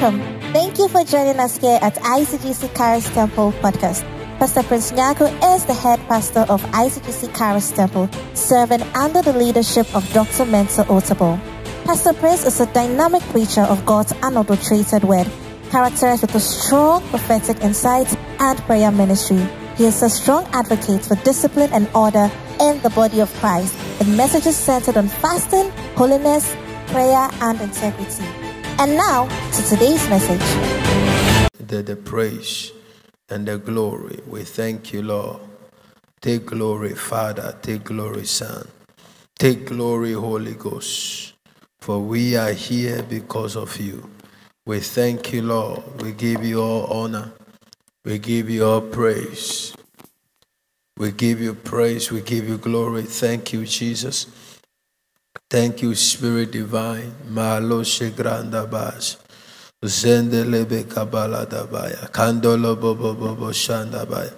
Welcome. Thank you for joining us here at ICGC Charis Temple Podcast. Pastor Prince Nyako is the head pastor of ICGC Charis Temple, serving under the leadership of Dr. Mensa Otabil. Pastor Prince is a dynamic preacher of God's unadulterated word, characterized with a strong prophetic insight and prayer ministry. He is a strong advocate for discipline and order in the body of Christ, with messages centered on fasting, holiness, prayer, and integrity. And now, to today's message. The praise and the glory. We thank you, Lord. Take glory, Father. Take glory, Son. Take glory, Holy Ghost. For we are here because of you. We thank you, Lord. We give you all honor. We give you all praise. We give you praise. We give you glory. Thank you, Jesus. Thank you, Spirit Divine. Malo Shegranda Bas. Zendelebe Kabala Dabaya. Kandolo Bobo Shandabaya.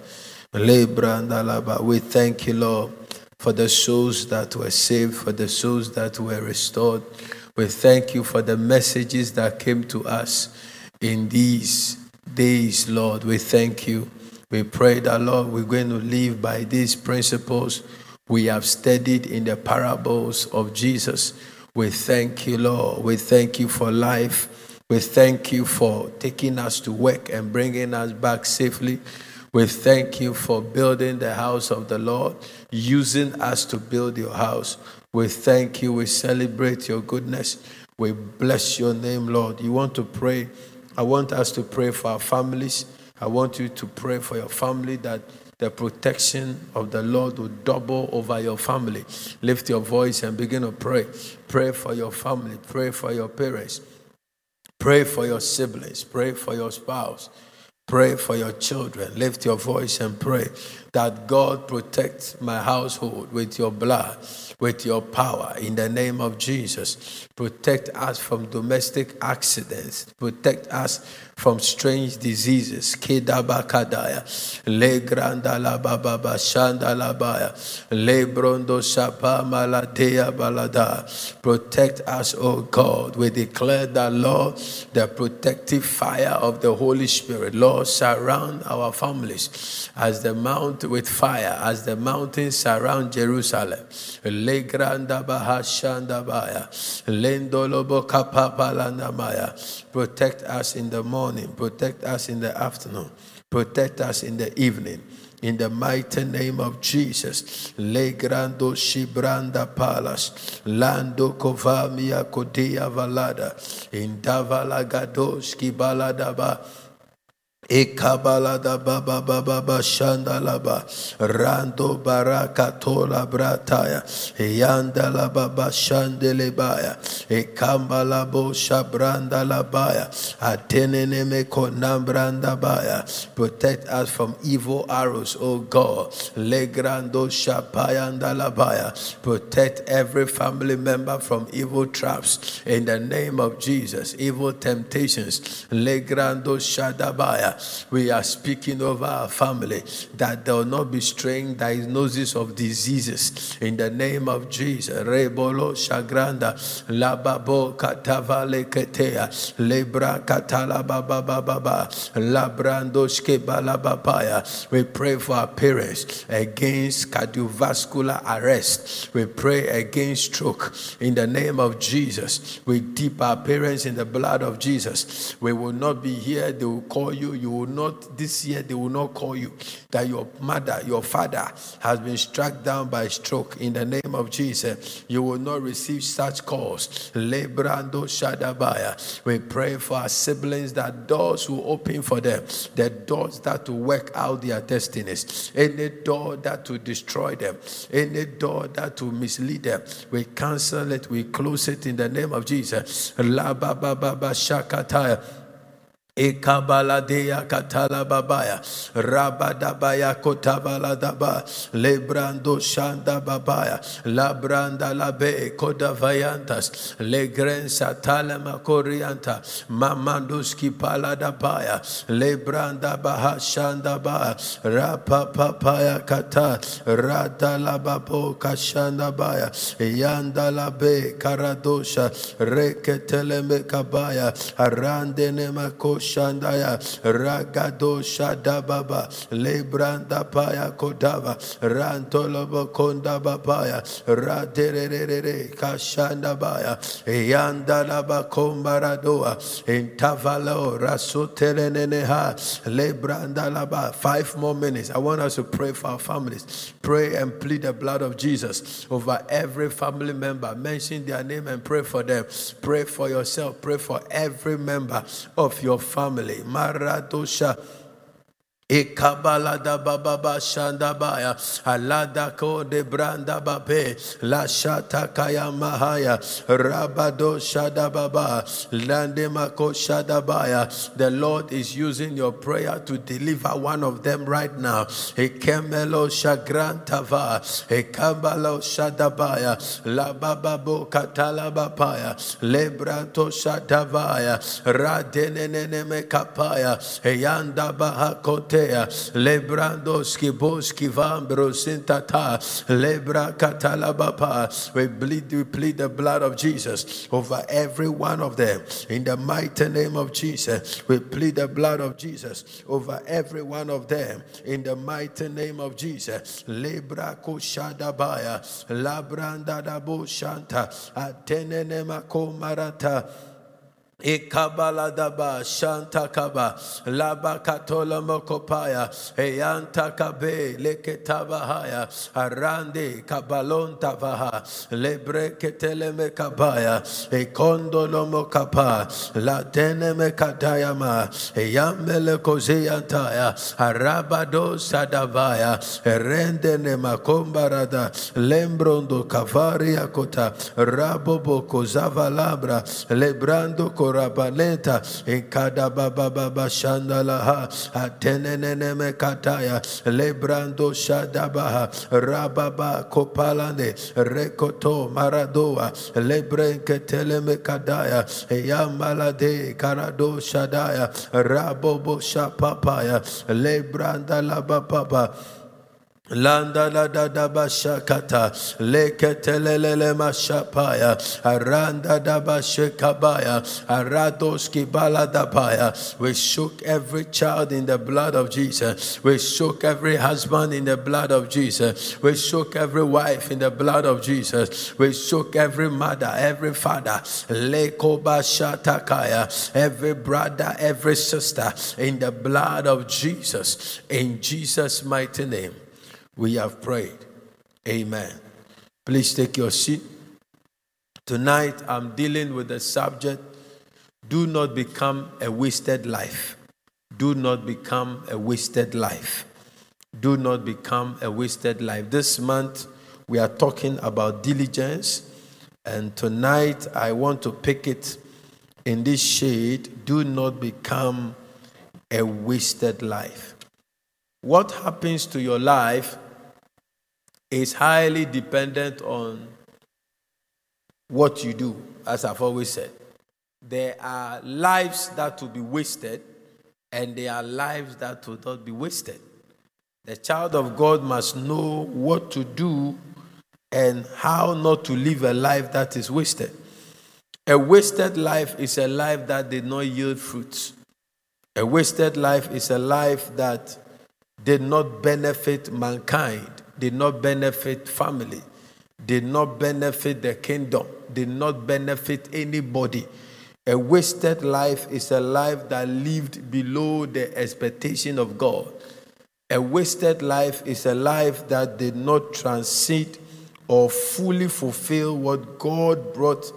Lebranda Laba. We thank you, Lord, for the souls that were saved, for the souls that were restored. We thank you for the messages that came to us in these days, Lord. We thank you. We pray that, Lord, we're going to live by these principles we have studied in the parables of Jesus. We thank you, Lord. We thank you for life. We thank you for taking us to work and bringing us back safely. We thank you for building the house of the Lord, using us to build your house. We thank you. We celebrate your goodness. We bless your name, Lord. You want to pray? I want us to pray for our families. I want you to pray for your family, that the protection of the Lord will double over your family. Lift your voice and begin to pray. Pray for your family. Pray for your parents. Pray for your siblings. Pray for your spouse. Pray for your children. Lift your voice and pray that God protect my household with your blood, with your power, in the name of Jesus. Protect us from domestic accidents. Protect us from strange diseases. Kedabakadaya, Le Grandala Baba Shandalabaya, Le Brondo Shapa Maladea Balada. Protect us, O God. We declare that, Lord, the protective fire of the Holy Spirit, Lord, surround our families as the mount with fire, as the mountains surround Jerusalem. Le Granda Bahashandabaya, Lendolobo Kapapalandamaya. Protect us in the morning, protect us in the afternoon, protect us in the evening. In the mighty name of Jesus. Le Grando Shibranda Palas, Lando Kovamia Kodia Valada, Indavala Gadoski Baladaba. Ekabalada baba baba shandalaba rando baraka tola brataya yandala baba shandelebaya ekambalabo shabranda labaya atenene meko nambranda baya. Protect us from evil arrows, O God. Legrando shapayandalabaya. Protect every family member from evil traps in the name of Jesus. Evil temptations. Legrando shadabaya. We are speaking over our family that there will not be strange diagnoses of diseases in the name of Jesus. Rebolo shagranda lababo katavale ketea lebra katala baba baba labrando skebala babaya. We pray for our parents against cardiovascular arrest. We pray against stroke in the name of Jesus. We dip our parents in the blood of Jesus. We will not be here. They will call you. You will not, this year they will not call you that your mother, your father has been struck down by stroke in the name of Jesus. You will not receive such calls. Lebrando Shadabaya. We pray for our siblings that doors will open for them, the doors that will work out their destinies, any door that will destroy them, any door that will mislead them, we cancel it, we close it in the name of Jesus. La Baba Baba Shakataya. Ekabaladea katala babaya, rabadabaya kotabala daba, lebrando shanda babaya, labranda labe kodavayantas, legren satala makorianta, mamanduski paladabaya, lebranda baha shanda ba, rapa papaya kata, radalababo kashanda baya, yanda labe karadosha, reketeleme kabaya, arandene mako Shandaya Ragado Shadababa Lebranda Paya Kodava Rantolobo Konda Babaya Raderere Kashanda Baya Yandalaba Kombaradoa Intavalo Rasutereneha Lebranda Laba. 5 more minutes. I want us to pray for our families. Pray and plead the blood of Jesus over every family member. Mention their name and pray for them. Pray for yourself. Pray for every member of your family. Maradosha Ekabala da baba shanda baya alada ko de branda babe la shata kaya mahaya rabado shada baba lande mako shada baya. The Lord is using your prayer to deliver one of them right now. Ekemelo shagrantava ekambalo shada baya la baba bo katala babaya lebranto shada baya radenene me kapaya eyanda bahakote Lebrandoski boski vambro sintata lebra katalabapa. We plead the blood of Jesus over every one of them in the mighty name of Jesus. We plead the blood of Jesus over every one of them in the mighty name of Jesus. Lebra koshadabaya labranda dabo shanta atenene makomarata Ekabala daba shanta kaba laba katola mokopaya eyanta kabe leketaba haya arande kabalon tavaha lebre ketele mekabaya ekondo lomo kapa la tene mekatayama eyamele kozeyantaya arabado sadavaya rende ne makombarada lembrondo kavaria kota rabobo kozava labra lebrando Rabaleta ekada baba baba shandalaha atenene mekataya lebrando shadabaha rababa kopalande rekoto maradoa lebrenke telemekadaya yamalade karado shadaya rabobo shapapaya lebranda lababa Landa la da da bashakata leketelele mashapaya aranda da bashekabaya aradoski baladabaya. We shook every child in the blood of Jesus. We shook every husband in the blood of Jesus. We shook every wife in the blood of Jesus. We shook every mother, every father, leko bashatakaya, every brother, every sister in the blood of Jesus. In Jesus' mighty name we have prayed. Amen. Please take your seat. Tonight I'm dealing with the subject, do not become a wasted life. Do not become a wasted life. Do not become a wasted life. This month we are talking about diligence, and tonight I want to pick it in this shade, do not become a wasted life. What happens to your life is highly dependent on what you do, as I've always said. There are lives that will be wasted, and there are lives that will not be wasted. The child of God must know what to do and how not to live a life that is wasted. A wasted life is a life that did not yield fruits. A wasted life is a life that did not benefit mankind, did not benefit family, did not benefit the kingdom, did not benefit anybody. A wasted life is a life that lived below the expectation of God. A wasted life is a life that did not transit or fully fulfill what God brought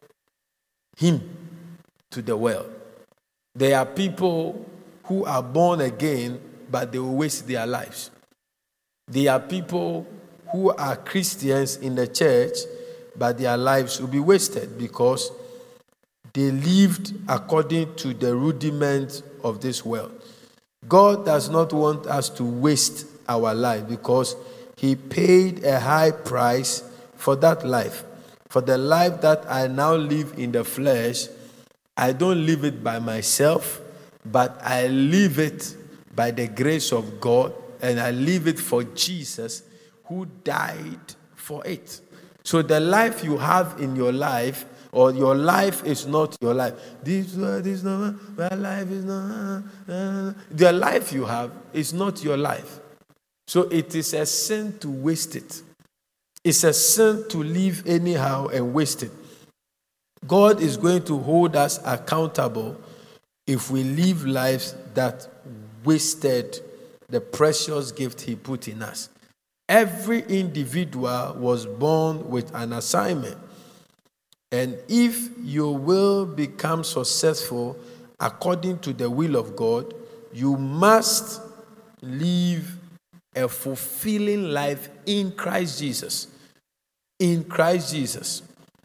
him to the world. There are people who are born again, but they will waste their lives. There are people who are Christians in the church, but their lives will be wasted because they lived according to the rudiments of this world. God does not want us to waste our life because he paid a high price for that life. For the life that I now live in the flesh, I don't live it by myself, but I live it by the grace of God, and I live it for Jesus who died for it. So the life you have in your life, or your life is not your life. This is not my life is not. The life you have is not your life. So it is a sin to waste it. It's a sin to live anyhow and waste it. God is going to hold us accountable if we live lives that wasted the precious gift he put in us. Every individual was born with an assignment. And if you will become successful according to the will of God, you must live a fulfilling life in Christ Jesus. In Christ Jesus.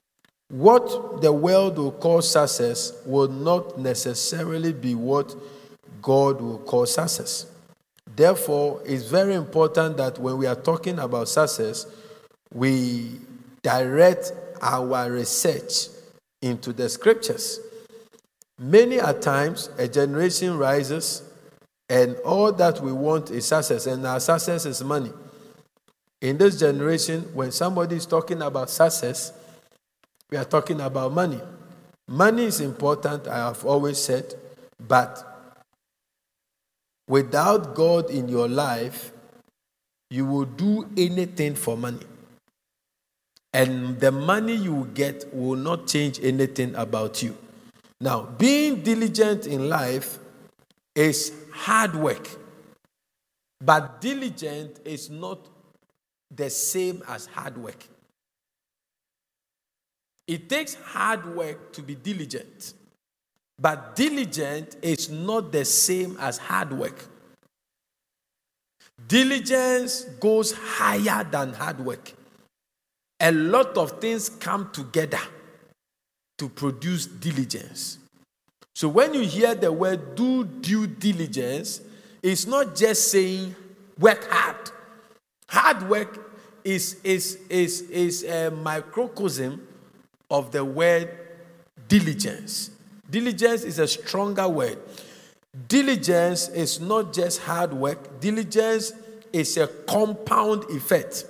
What the world will call success will not necessarily be what God will call success. Therefore, it's very important that when we are talking about success, we direct our research into the scriptures. Many a times, a generation rises and all that we want is success, and our success is money. In this generation, when somebody is talking about success, we are talking about money. Money is important, I have always said, but without God in your life, you will do anything for money. And the money you will get will not change anything about you. Now, being diligent in life is hard work. But diligent is not the same as hard work. It takes hard work to be diligent. But diligent is not the same as hard work. Diligence goes higher than hard work. A lot of things come together to produce diligence. So when you hear the word do due diligence, it's not just saying work hard. Hard work is a microcosm of the word diligence. Diligence is a stronger word. Diligence is not just hard work. Diligence is a compound effect.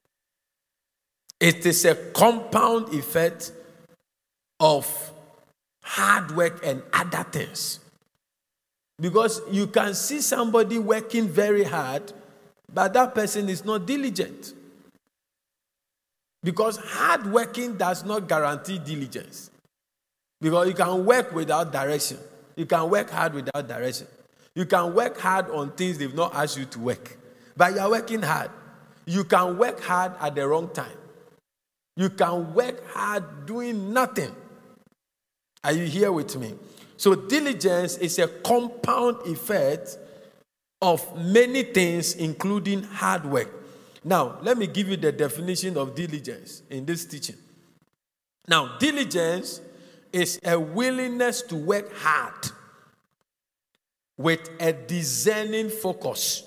It is a compound effect of hard work and other things. Because you can see somebody working very hard, but that person is not diligent. Because hard working does not guarantee diligence. Because you can work without direction. You can work hard without direction. You can work hard on things they've not asked you to work. But you are working hard. You can work hard at the wrong time. You can work hard doing nothing. Are you here with me? So diligence is a compound effect of many things, including hard work. Now, let me give you the definition of diligence in this teaching. Now, diligence is a willingness to work hard with a discerning focus.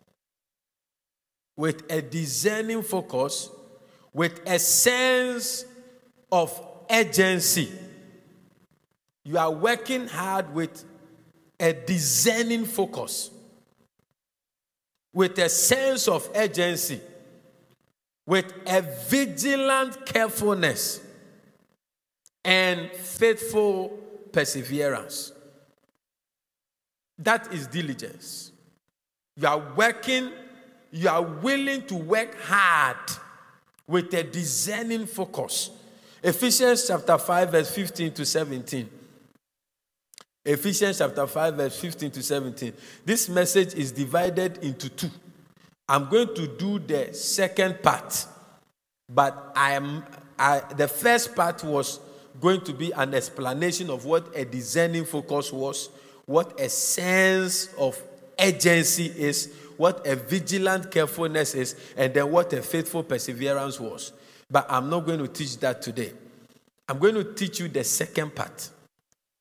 With a discerning focus, with a sense of urgency. You are working hard with a discerning focus, with a sense of urgency, with a vigilant carefulness and faithful perseverance. That is diligence. You are working, you are willing to work hard with a discerning focus. Ephesians chapter 5 verse 15 to 17. Ephesians chapter 5 verse 15 to 17. This message is divided into two. I'm going to do the second part, but the first part was going to be an explanation of what a discerning focus was, what a sense of urgency is, what a vigilant carefulness is, and then what a faithful perseverance was. But I'm not going to teach that today. I'm going to teach you the second part.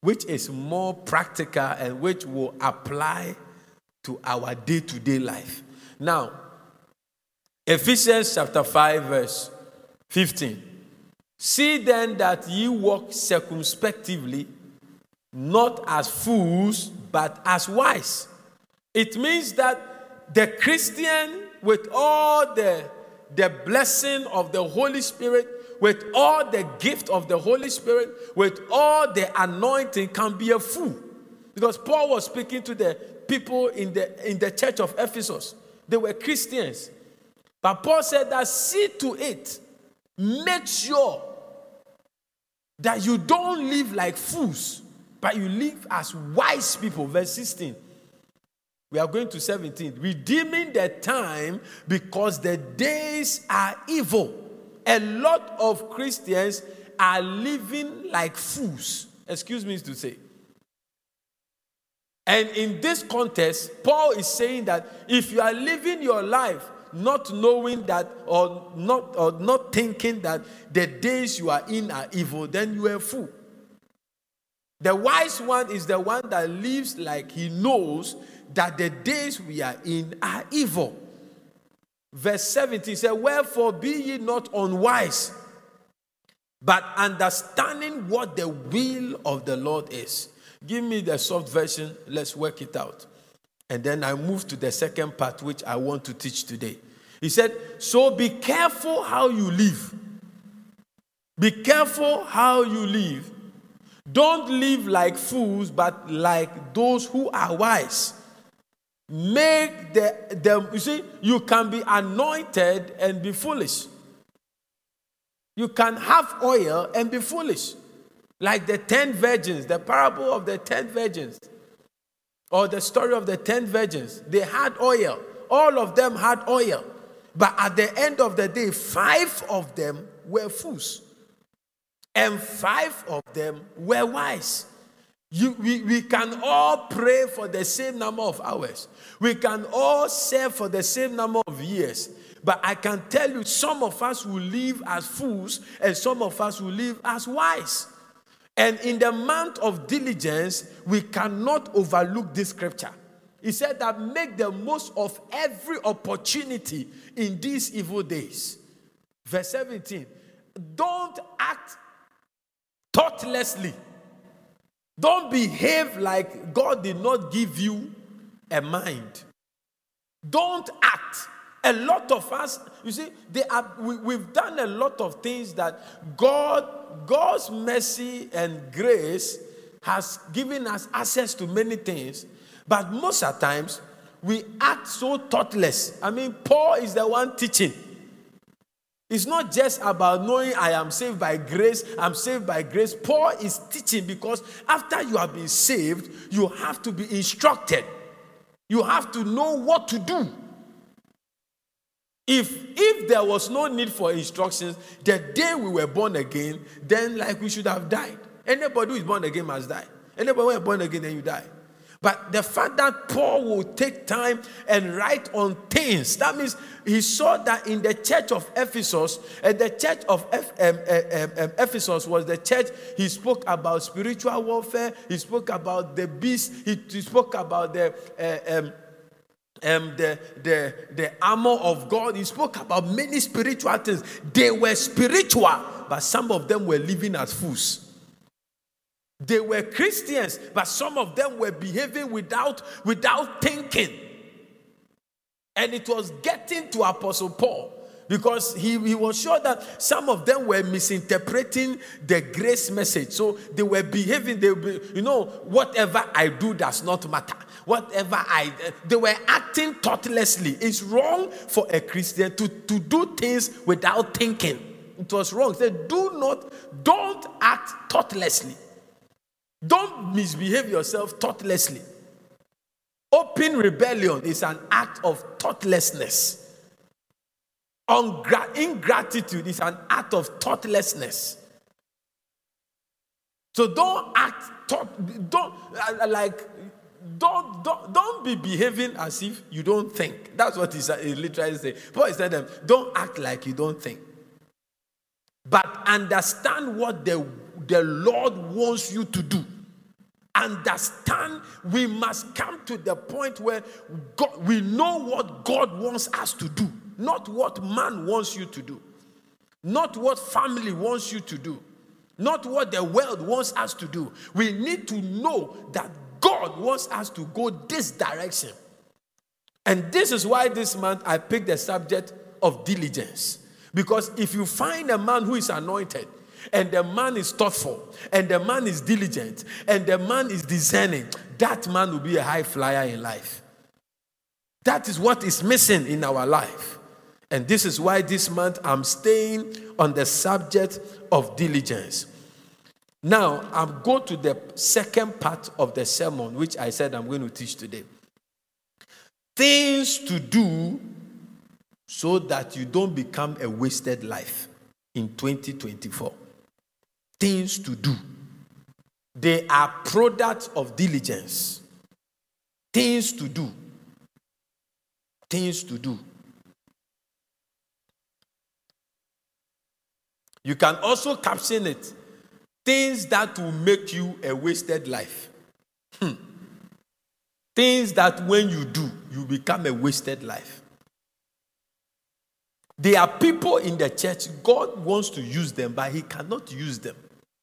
which is more practical and which will apply to our day-to-day life. Now, Ephesians chapter 5 verse 15. See then that ye walk circumspectively, not as fools, but as wise. It means that the Christian, with all the blessing of the Holy Spirit, with all the gift of the Holy Spirit, with all the anointing, can be a fool. Because Paul was speaking to the people in the church of Ephesus. They were Christians. But Paul said that see to it, make sure that you don't live like fools, but you live as wise people. Verse 16. We are going to 17. Redeeming the time because the days are evil. A lot of Christians are living like fools. Excuse me to say. And in this context, Paul is saying that if you are living your life not knowing that or not thinking that the days you are in are evil, then you are a fool. The wise one is the one that lives like he knows that the days we are in are evil. Verse 17 says, wherefore be ye not unwise, but understanding what the will of the Lord is. Give me the soft version. Let's work it out. And then I move to the second part, which I want to teach today. He said, so be careful how you live. Be careful how you live. Don't live like fools, but like those who are wise. Make them, you see, you can be anointed and be foolish. You can have oil and be foolish. Like the 10 virgins, the parable of the 10 virgins. Or the story of the 10 virgins. They had oil. All of them had oil. But at the end of the day, 5 of them were fools. And 5 of them were wise. We can all pray for the same number of hours. We can all serve for the same number of years. But I can tell you, some of us will live as fools and some of us will live as wise. And in the month of diligence, we cannot overlook this scripture. He said that make the most of every opportunity in these evil days. Verse 17. Don't act thoughtlessly. Don't behave like God did not give you a mind. Don't act. A lot of us, you see, we've done a lot of things that God's mercy and grace has given us access to many things. But most of the times, we act so thoughtless. I mean, Paul is the one teaching. It's not just about knowing I am saved by grace, I'm saved by grace. Paul is teaching because after you have been saved, you have to be instructed. You have to know what to do. If there was no need for instructions, the day we were born again, then like we should have died. Anybody who is born again must die. Anybody who is born again, then you die. But the fact that Paul will take time and write on things, that means he saw that in the church of Ephesus, and the church of Ephesus was the church, he spoke about spiritual warfare, he spoke about the beast, he spoke about the armor of God, he spoke about many spiritual things. They were spiritual, but some of them were living as fools. They were Christians, but some of them were behaving without thinking. And it was getting to Apostle Paul because he was sure that some of them were misinterpreting the grace message. So they were behaving, whatever I do does not matter. They were acting thoughtlessly. It's wrong for a Christian to do things without thinking. It was wrong. He said, don't act thoughtlessly. Don't misbehave yourself thoughtlessly. Open rebellion is an act of thoughtlessness. Ingratitude is an act of thoughtlessness. So don't be behaving as if you don't think. That's what he literally said. Paul is telling them, don't act like you don't think. But understand what the Lord wants you to do. understand, we must come to the point where we know what God wants us to do, not what man wants you to do, not what family wants you to do, not what the world wants us to do. We need to know that God wants us to go this direction. And this is why this month I picked the subject of diligence. Because if you find a man who is anointed, and the man is thoughtful, and the man is diligent, and the man is discerning, that man will be a high flyer in life. That is what is missing in our life. And this is why this month I'm staying on the subject of diligence. Now, I'll go to the second part of the sermon, which I said I'm going to teach today. Things to do so that you don't become a wasted life in 2024. Things to do. They are products of diligence. Things to do. Things to do. You can also caption it, things that will make you a wasted life. Things that when you do, you become a wasted life. There are people in the church, God wants to use them, but he cannot use them.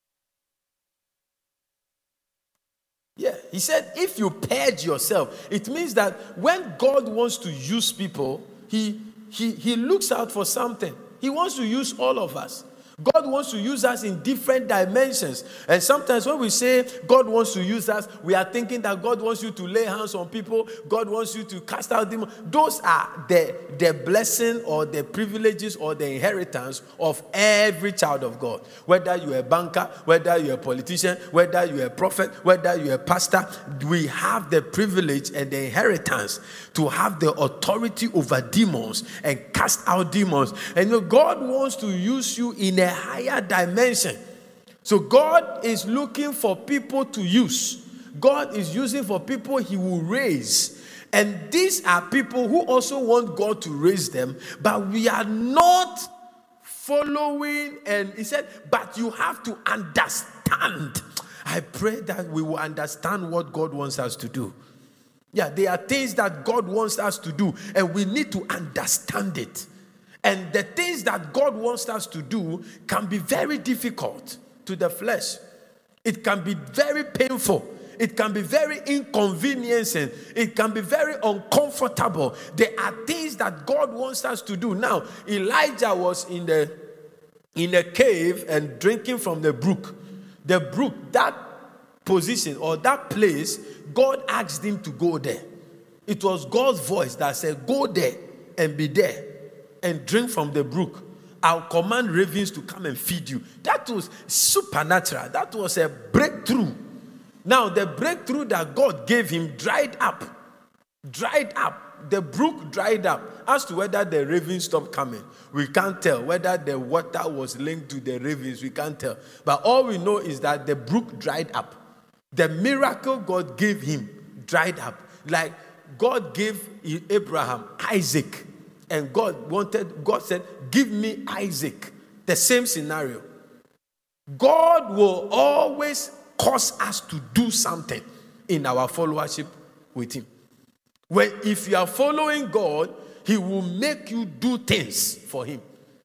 Yeah, he said, if you purge yourself, it means that when God wants to use people, he looks out for something. He wants to use all of us. God wants to use us in different dimensions. And sometimes when we say God wants to use us, we are thinking that God wants you to lay hands on people. God wants you to cast out demons. Those are the blessing or the privileges or the inheritance of every child of God. Whether you're a banker, whether you're a politician, whether you're a prophet, whether you're a pastor, we have the privilege and the inheritance to have the authority over demons and cast out demons. And God wants to use you in a higher dimension. So God is looking for people to use. God is using for people he will raise. And these are people who also want God to raise them, but we are not following. And he said, but you have to understand. I pray that we will understand what God wants us to do. Yeah, there are things that God wants us to do, and we need to understand it. And the things that God wants us to do can be very difficult to the flesh. It can be very painful. It can be very inconveniencing. It can be very uncomfortable. There are things that God wants us to do. Now, Elijah was in a cave and drinking from the brook. The brook, that position or that place, God asked him to go there. It was God's voice that said, go there and be there and drink from the brook. I'll command ravens to come and feed you. That was supernatural. That was a breakthrough. Now, the breakthrough that God gave him dried up. Dried up. The brook dried up. As to whether the ravens stopped coming, we can't tell. Whether the water was linked to the ravens, we can't tell. But all we know is that the brook dried up. The miracle God gave him dried up. Like God gave Abraham Isaac. And God said, give me Isaac. The same scenario. God will always cause us to do something in our followership with him. If you are following God, he will make you do things for him.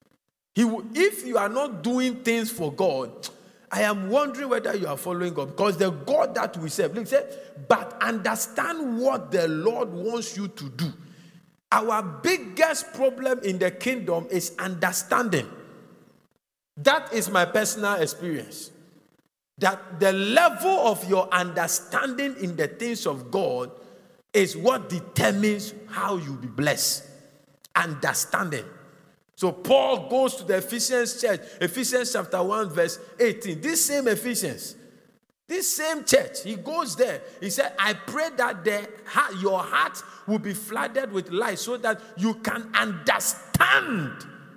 If you are not doing things for God, I am wondering whether you are following God. Because the God that we serve, he said, but understand what the Lord wants you to do. Our biggest problem in the kingdom is understanding. That is my personal experience. That the level of your understanding in the things of God is what determines how you'll be blessed. Understanding. So Paul goes to the Ephesians church, Ephesians chapter 1 verse 18. This same Ephesians, this same church, he goes there. He said, I pray that your heart will be flooded with light so that you can understand.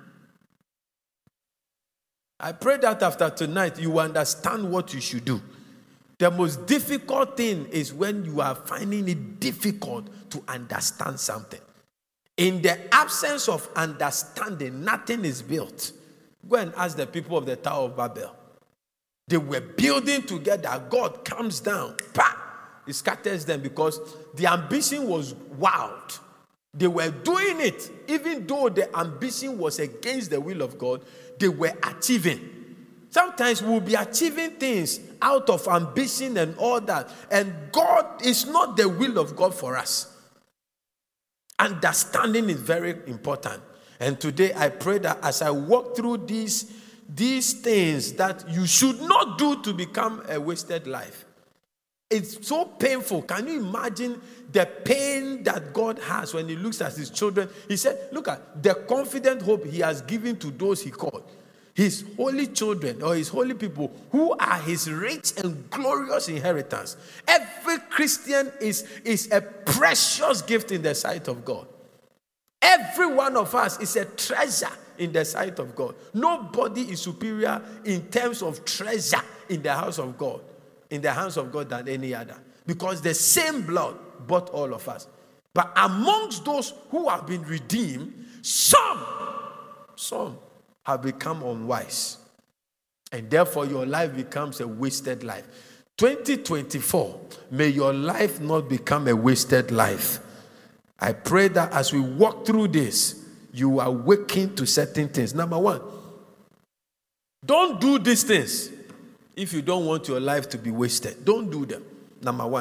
I pray that after tonight, you understand what you should do. The most difficult thing is when you are finding it difficult to understand something. In the absence of understanding, nothing is built. Go and ask the people of the Tower of Babel. They were building together. God comes down. He scatters them because the ambition was wild. They were doing it. Even though the ambition was against the will of God, they were achieving. Sometimes we'll be achieving things out of ambition and all that. And God is not the will of God for us. Understanding is very important. And today I pray that as I walk through these things that you should not do to become a wasted life. It's so painful. Can you imagine the pain that God has when he looks at his children? He said, look at the confident hope he has given to those he called. His holy children or his holy people who are his rich and glorious inheritance. Every Christian is a precious gift in the sight of God. Every one of us is a treasure in the sight of God. Nobody is superior in terms of treasure in the house of God, in the hands of God than any other. Because the same blood bought all of us. But amongst those who have been redeemed, some have become unwise. And therefore your life becomes a wasted life. 2024, may your life not become a wasted life. I pray that as we walk through this, you are waking to certain things. Number one, don't do these things if you don't want your life to be wasted. Don't do them. Number one,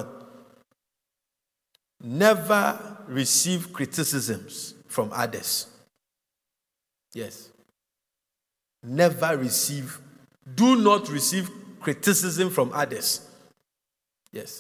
never receive criticisms from others. Yes. Never receive. Do not receive criticism from others. Yes.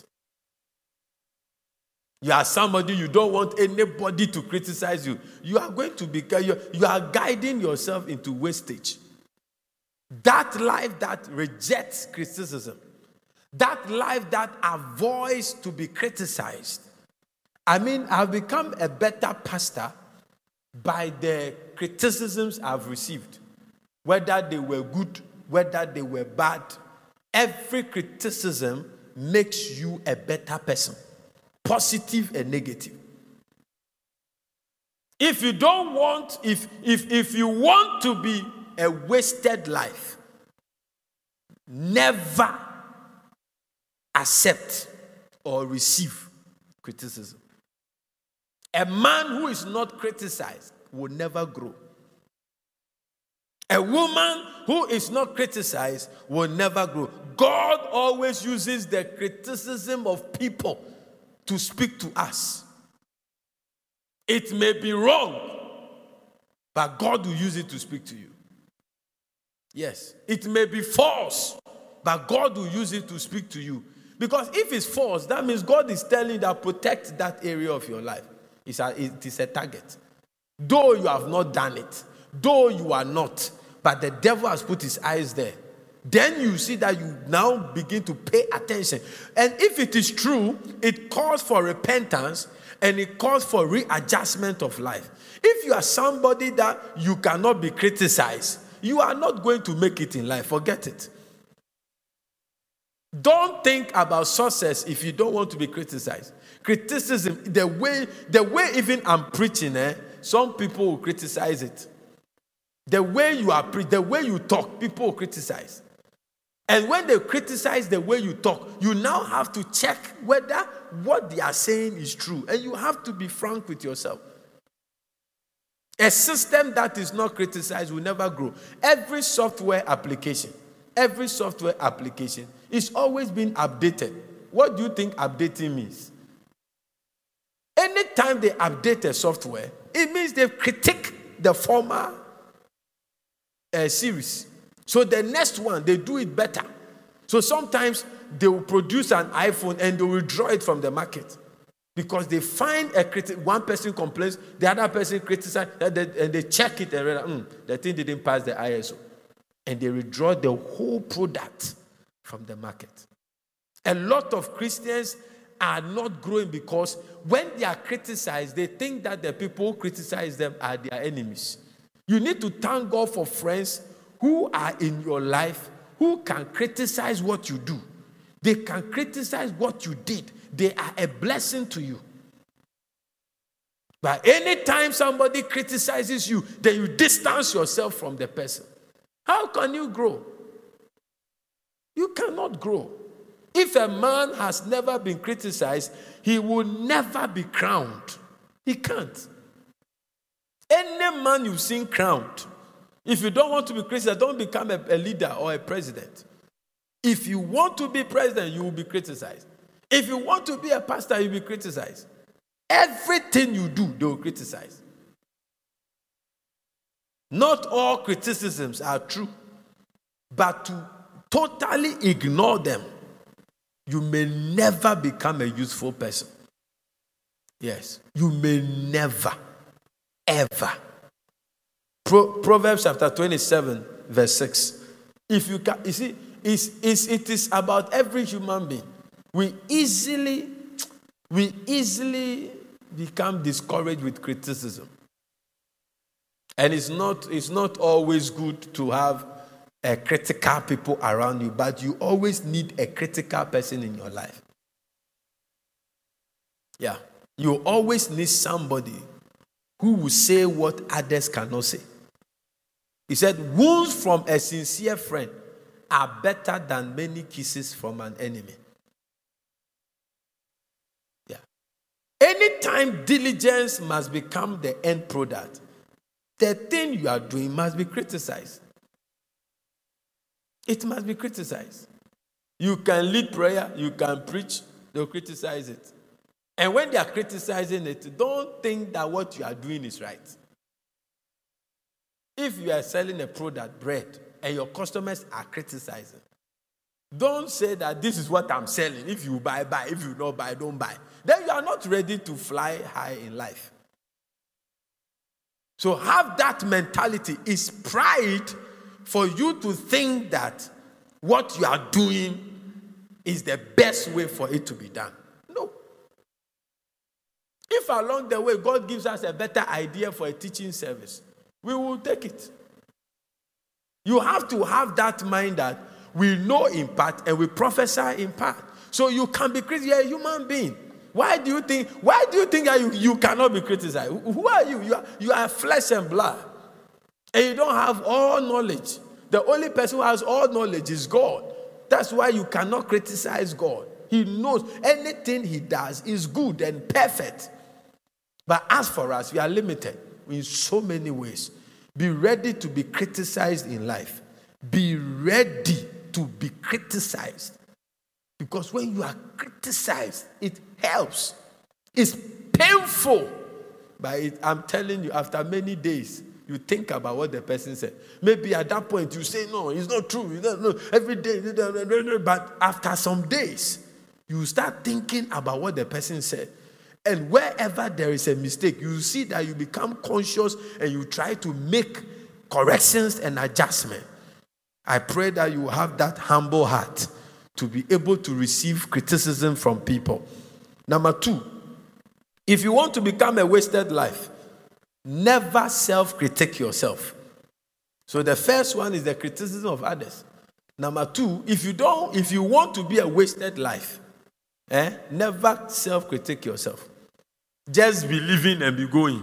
You are somebody, you don't want anybody to criticize you. You are going to become, you are guiding yourself into wastage. That life that rejects criticism, that life that avoids to be criticized. I mean, I've become a better pastor by the criticisms I've received. Whether they were good, whether they were bad, every criticism makes you a better person. Positive and negative. If you don't want, if you want to be a wasted life, never accept or receive criticism. A man who is not criticized will never grow. A woman who is not criticized will never grow. God always uses the criticism of people to speak to us. It may be wrong, but God will use it to speak to you. Yes, it may be false, but God will use it to speak to you. Because if it's false, that means God is telling you that protect that area of your life. It is a target. Though you have not done it, though you are not, but the devil has put his eyes there. Then you see that you now begin to pay attention. And if it is true, it calls for repentance and it calls for readjustment of life. If you are somebody that you cannot be criticized, you are not going to make it in life. Forget it. Don't think about success if you don't want to be criticized. Criticism, the way even I'm preaching, some people will criticize it. The way you are the way you talk, people will criticize. And when they criticize the way you talk, you now have to check whether what they are saying is true. And you have to be frank with yourself. A system that is not criticized will never grow. Every software application is always being updated. What do you think updating means? Anytime they update a software, it means they critique the former series. So the next one, they do it better. So sometimes they will produce an iPhone and they will withdraw it from the market. Because they find one person complains, the other person criticizes, and they check it and realize, the thing didn't pass the ISO. And they withdraw the whole product from the market. A lot of Christians are not growing because when they are criticized, they think that the people who criticize them are their enemies. You need to thank God for friends who are in your life who can criticize what you do. They can criticize what you did. They are a blessing to you. But anytime somebody criticizes you, then you distance yourself from the person. How can you grow? You cannot grow. If a man has never been criticized, he will never be crowned. He can't. Any man you've seen crowned, if you don't want to be criticized, don't become a leader or a president. If you want to be president, you will be criticized. If you want to be a pastor, you'll be criticized. Everything you do, they will criticize. Not all criticisms are true, but to totally ignore them, you may never become a useful person. Yes, you may never, ever. Proverbs chapter 27, verse 6. If you can, you see, it is about every human being. We easily become discouraged with criticism. And it's not always good to have critical people around you, but you always need a critical person in your life. Yeah. You always need somebody who will say what others cannot say. He said, wounds from a sincere friend are better than many kisses from an enemy. Yeah. Anytime diligence must become the end product, the thing you are doing must be criticized. It must be criticized. You can lead prayer, you can preach, they'll criticize it. And when they are criticizing it, don't think that what you are doing is right. If you are selling a product, bread, and your customers are criticizing, don't say that this is what I'm selling. If you buy, buy. If you don't buy, don't buy. Then you are not ready to fly high in life. So have that mentality. It's pride for you to think that what you are doing is the best way for it to be done. No. If along the way God gives us a better idea for a teaching service, we will take it. You have to have that mind that we know in part and we prophesy in part. So you can be critical. You're a human being. Why do you think that you cannot be criticized? Who are you? You are flesh and blood. And you don't have all knowledge. The only person who has all knowledge is God. That's why you cannot criticize God. He knows anything he does is good and perfect. But as for us, we are limited in so many ways. Be ready to be criticized in life. Be ready to be criticized. Because when you are criticized, it helps. It's painful. But I'm telling you, after many days, you think about what the person said. Maybe at that point you say, no, it's not true. You don't know. Every day. But after some days, you start thinking about what the person said. And wherever there is a mistake, you see that you become conscious and you try to make corrections and adjustments. I pray that you have that humble heart to be able to receive criticism from people. Number 2, if you want to become a wasted life, never self-critique yourself. So the first one is the criticism of others. Number 2, if you want to be a wasted life, never self-critique yourself. Just be living and be going.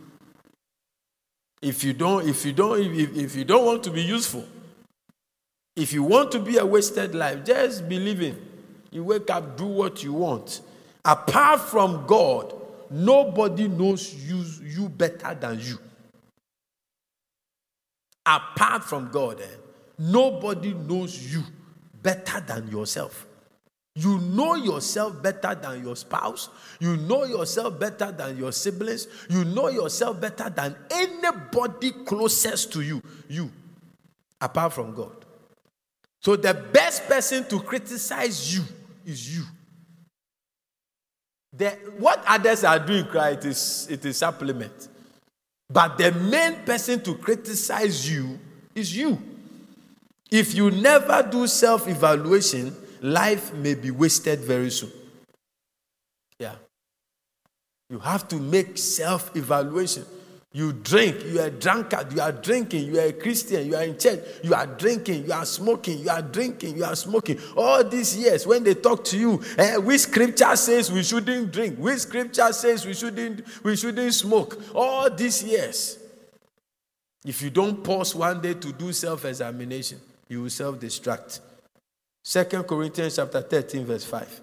If you don't want to be useful, if you want to be a wasted life, just be living. You wake up, do what you want. Apart from God, nobody knows you better than you. Apart from God, nobody knows you better than yourself. You know yourself better than your spouse. You know yourself better than your siblings. You know yourself better than anybody closest to you. You, apart from God. So the best person to criticize you is you. What others are doing, it is supplement. But the main person to criticize you is you. If you never do self-evaluation, life may be wasted very soon. Yeah. You have to make self-evaluation. You drink, you are a drunkard, you are drinking, you are a Christian, you are in church, you are drinking, you are smoking, you are drinking, you are smoking. All these years, when they talk to you, which scripture says we shouldn't drink? Which scripture says we shouldn't smoke? All these years. If you don't pause one day to do self-examination, you will self-destruct. 2 Corinthians chapter 13, verse 5.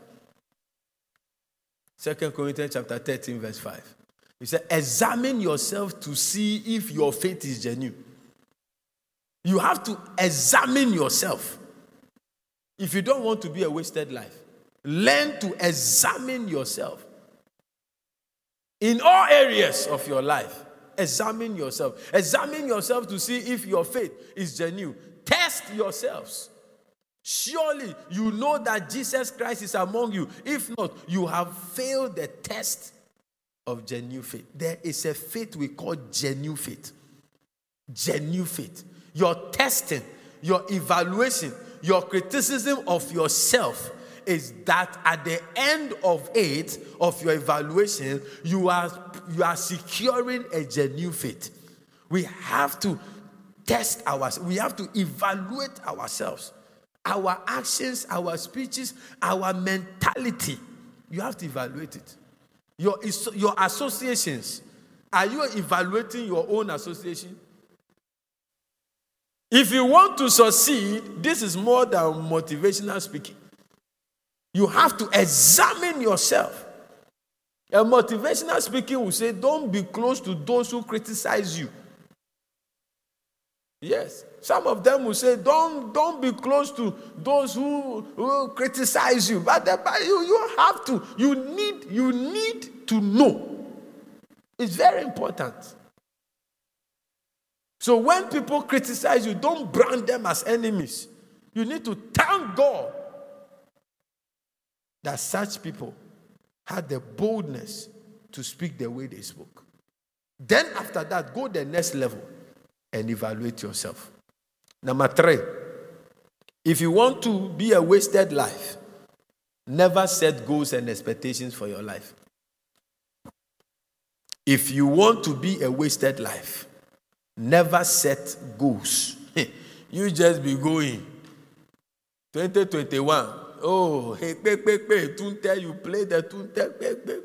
2 Corinthians chapter 13, verse 5. He said, examine yourself to see if your faith is genuine. You have to examine yourself. If you don't want to be a wasted life, learn to examine yourself. In all areas of your life, examine yourself. Examine yourself to see if your faith is genuine. Test yourselves. Surely you know that Jesus Christ is among you. If not, you have failed the test of genuine faith. There is a faith we call genuine faith. Genuine faith. Your testing, your evaluation, your criticism of yourself is that at the end of it, of your evaluation, you are securing a genuine faith. We have to test ourselves. We have to evaluate ourselves. Our actions, our speeches, our mentality. You have to evaluate it. Your associations. Are you evaluating your own association? If you want to succeed, this is more than motivational speaking. You have to examine yourself. A motivational speaking will say, don't be close to those who criticize you. Yes. Some of them will say, don't be close to those who criticize you. But you have to, you need to know. It's very important. So when people criticize you, don't brand them as enemies. You need to thank God that such people had the boldness to speak the way they spoke. Then after that, go the next level and evaluate yourself. Number 3, if you want to be a wasted life, never set goals and expectations for your life. If you want to be a wasted life, never set goals. You just be going. 2021. Oh, hey, tunte, you play the tunte.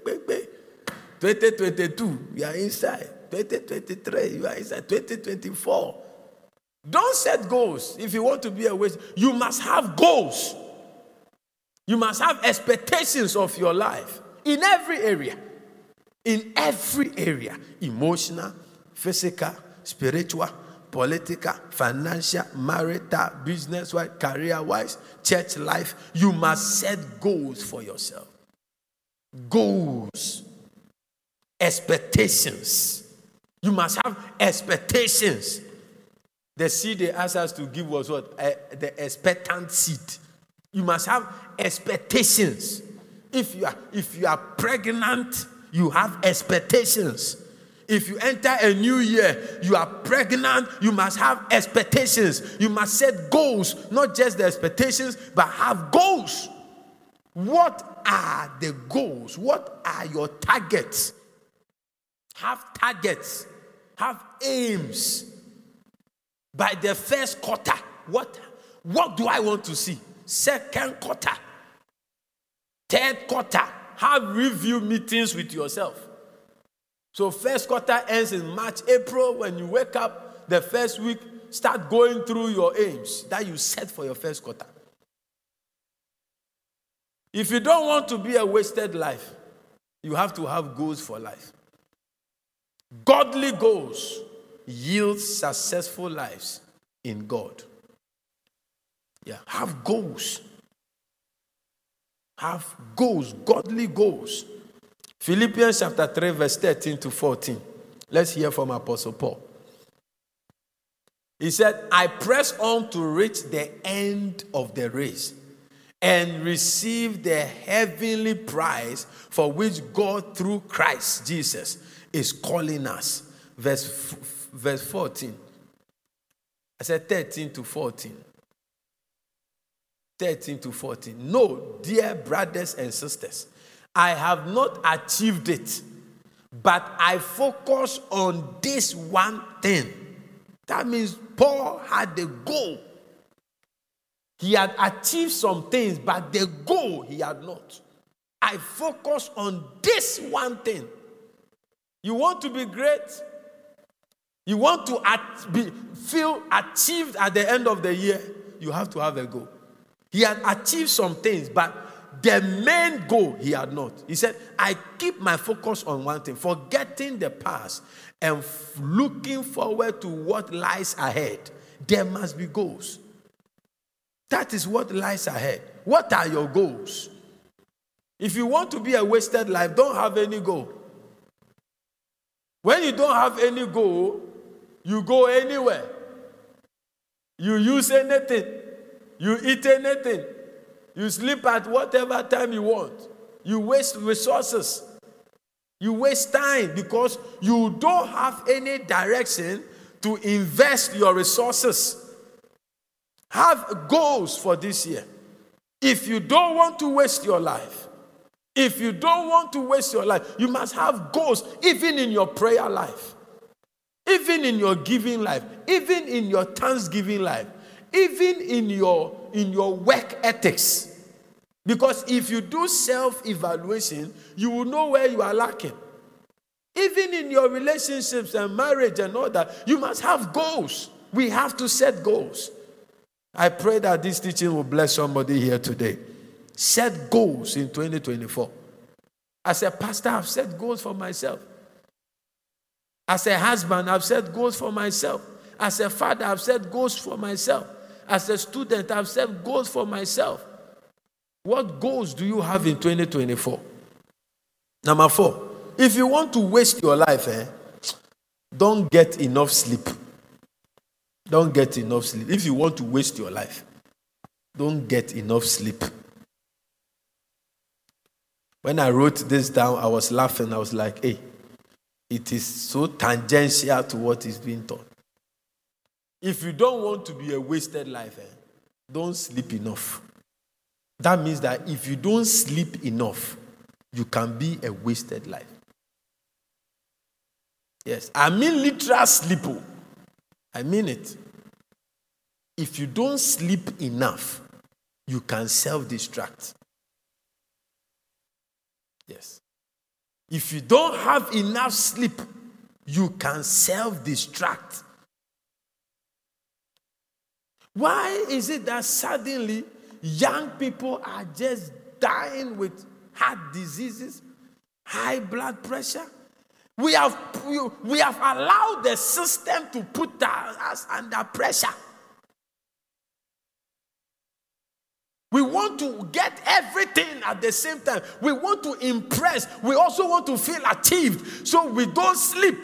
2022, you are inside. 2023, you are inside. 2024. Don't set goals if you want to be a waste. You must have goals. You must have expectations of your life in every area. In every area. Emotional, physical, spiritual, political, financial, marital, business-wise, career-wise, church life. You must set goals for yourself. Goals. Expectations. You must have expectations. The seed they asked us to give was what? The expectant seed. You must have expectations. If you are pregnant, you have expectations. If you enter a new year, you are pregnant, you must have expectations. You must set goals, not just the expectations, but have goals. What are the goals? What are your targets? Have targets. Have aims. By the first quarter, what do I want to see? Second quarter. Third quarter. Have review meetings with yourself. So first quarter ends in March, April. When you wake up the first week, start going through your aims that you set for your first quarter. If you don't want to be a wasted life, you have to have goals for life. Godly goals yield successful lives in God. Yeah, have goals. Have goals, godly goals. Philippians chapter 3, verse 13 to 14. Let's hear from Apostle Paul. He said, I press on to reach the end of the race and receive the heavenly prize for which God through Christ Jesus is calling us. Verse 14. I said 13 to 14. 13 to 14. No, dear brothers and sisters, I have not achieved it, but I focus on this one thing. That means Paul had a goal. He had achieved some things, but the goal he had not. I focus on this one thing. You want to be great? You want to feel achieved at the end of the year? You have to have a goal. He had achieved some things, but the main goal he had not. He said, I keep my focus on one thing, forgetting the past and looking forward to what lies ahead. There must be goals. That is what lies ahead. What are your goals? If you want to be a wasted life, don't have any goal. When you don't have any goal, you go anywhere. You use anything. You eat anything. You sleep at whatever time you want. You waste resources. You waste time because you don't have any direction to invest your resources. Have goals for this year. If you don't want to waste your life, you must have goals, even in your prayer life, even in your giving life, even in your thanksgiving life, even in your work ethics. Because if you do self-evaluation, you will know where you are lacking. Even in your relationships and marriage and all that, you must have goals. We have to set goals. I pray that this teaching will bless somebody here today. Set goals in 2024. As a pastor, I've set goals for myself. As a husband, I've set goals for myself. As a father, I've set goals for myself. As a student, I've set goals for myself. What goals do you have in 2024? Number 4, if you want to waste your life, don't get enough sleep. Don't get enough sleep. If you want to waste your life, don't get enough sleep. When I wrote this down, I was laughing. I was like, hey, it is so tangential to what is being taught. If you don't want to be a wasted life, don't sleep enough. That means that if you don't sleep enough, you can be a wasted life. Yes, I mean literal sleep. I mean it. If you don't sleep enough, you can self-destruct. Yes. If you don't have enough sleep, you can self-destruct. Why is it that suddenly young people are just dying with heart diseases, high blood pressure? We have allowed the system to put us under pressure. We want to get everything at the same time. We want to impress. We also want to feel achieved. So we don't sleep.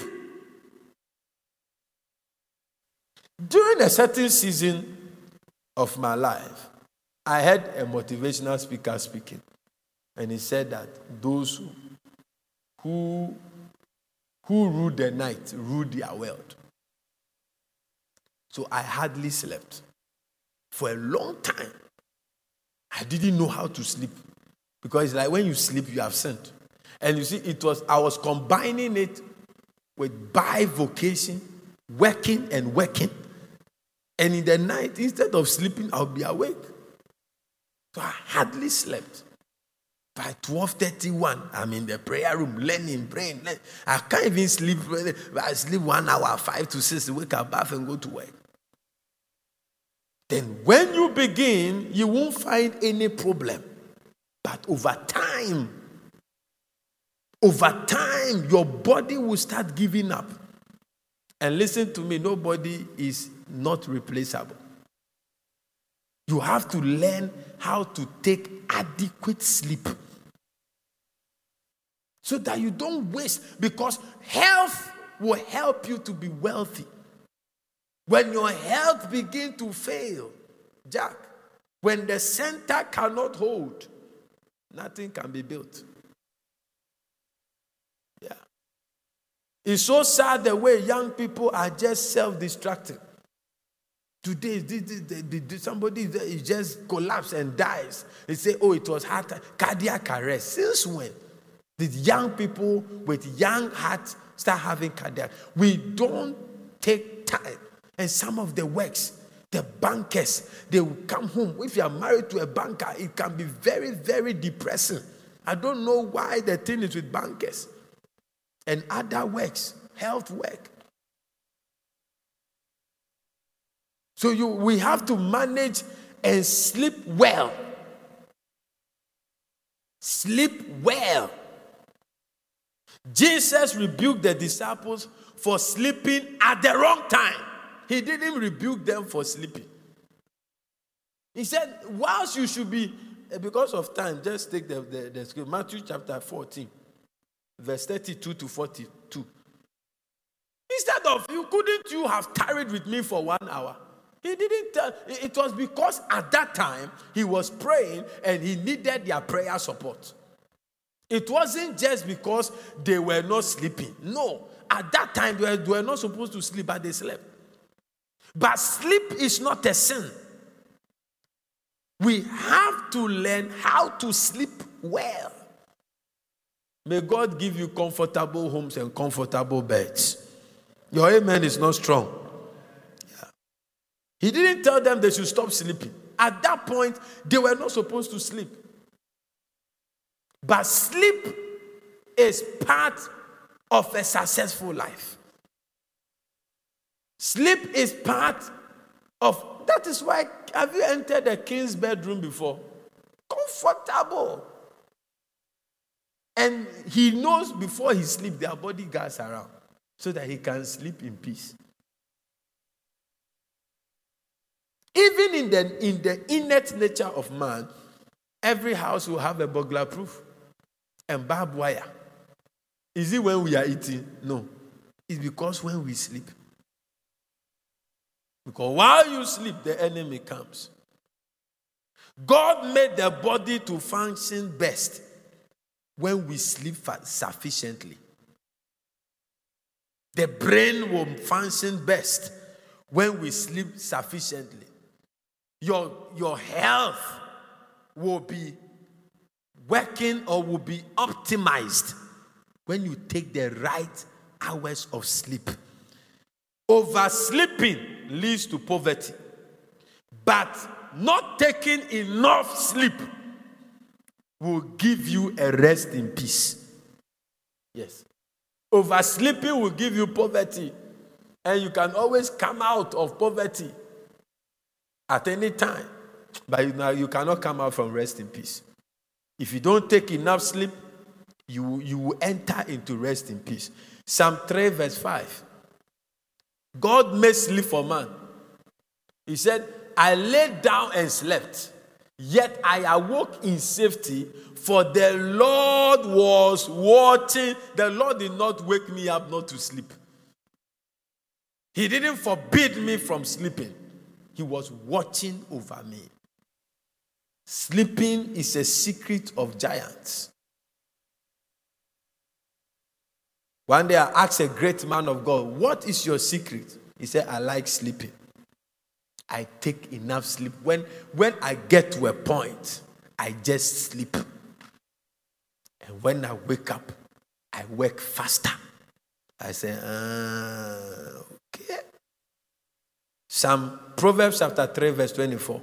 During a certain season of my life, I heard a motivational speaker speaking. And he said that those who rule the night rule their world. So I hardly slept. For a long time, I didn't know how to sleep. Because it's like when you sleep, you have sinned. And you see, I was combining it with bivocation, working and working. And in the night, instead of sleeping, I'll be awake. So I hardly slept. By 12:31, I'm in the prayer room, learning, praying. I can't even sleep. I sleep 1 hour, 5 to 6, wake up, bath, and go to work. Then when you begin, you won't find any problem. But over time, your body will start giving up. And listen to me, nobody is not replaceable. You have to learn how to take adequate sleep so that you don't waste, because health will help you to be wealthy. When your health begins to fail, Jack, when the center cannot hold, nothing can be built. Yeah. It's so sad the way young people are just self-destructing. Today, somebody just collapses and dies. They say, oh, it was cardiac arrest. Since when did young people with young hearts start having cardiac? We don't take time. And some of the works, the bankers, they will come home. If you are married to a banker, it can be very, very depressing. I don't know why the thing is with bankers and other works, health work. So we have to manage and sleep well. Sleep well. Jesus rebuked the disciples for sleeping at the wrong time. He didn't rebuke them for sleeping. He said, whilst you should be, because of time, just take the scripture, Matthew chapter 14, verse 32 to 42. Instead of, couldn't you have tarried with me for 1 hour? He didn't tell. It was because at that time he was praying and he needed their prayer support. It wasn't just because they were not sleeping. No, at that time they were not supposed to sleep, but they slept. But sleep is not a sin. We have to learn how to sleep well. May God give you comfortable homes and comfortable beds. Your amen is not strong. Yeah. He didn't tell them they should stop sleeping. At that point, they were not supposed to sleep. But sleep is part of a successful life. Sleep is part of, that is why, have you entered a king's bedroom before? Comfortable. And he knows before he sleeps, there are bodyguards around so that he can sleep in peace. Even in the innate nature of man, every house will have a burglar proof and barbed wire. Is it when we are eating? No. It's because when we sleep. Because while you sleep, the enemy comes. God made the body to function best when we sleep sufficiently. The brain will function best when we sleep sufficiently. Your health will be working or will be optimized when you take the right hours of sleep. Oversleeping leads to poverty, but not taking enough sleep will give you a rest in peace. Yes. Oversleeping will give you poverty, and you can always come out of poverty at any time, but you cannot come out from rest in peace. If you don't take enough sleep, you will enter into rest in peace. Psalm 3 verse 5. God made sleep for man. He said, I lay down and slept, yet I awoke in safety, for the Lord was watching. The Lord did not wake me up not to sleep. He didn't forbid me from sleeping. He was watching over me. Sleeping is a secret of giants. One day I asked a great man of God, what is your secret? He said, I like sleeping. I take enough sleep. When I get to a point, I just sleep. And when I wake up, I work faster. I say, okay. Proverbs chapter 3 verse 24.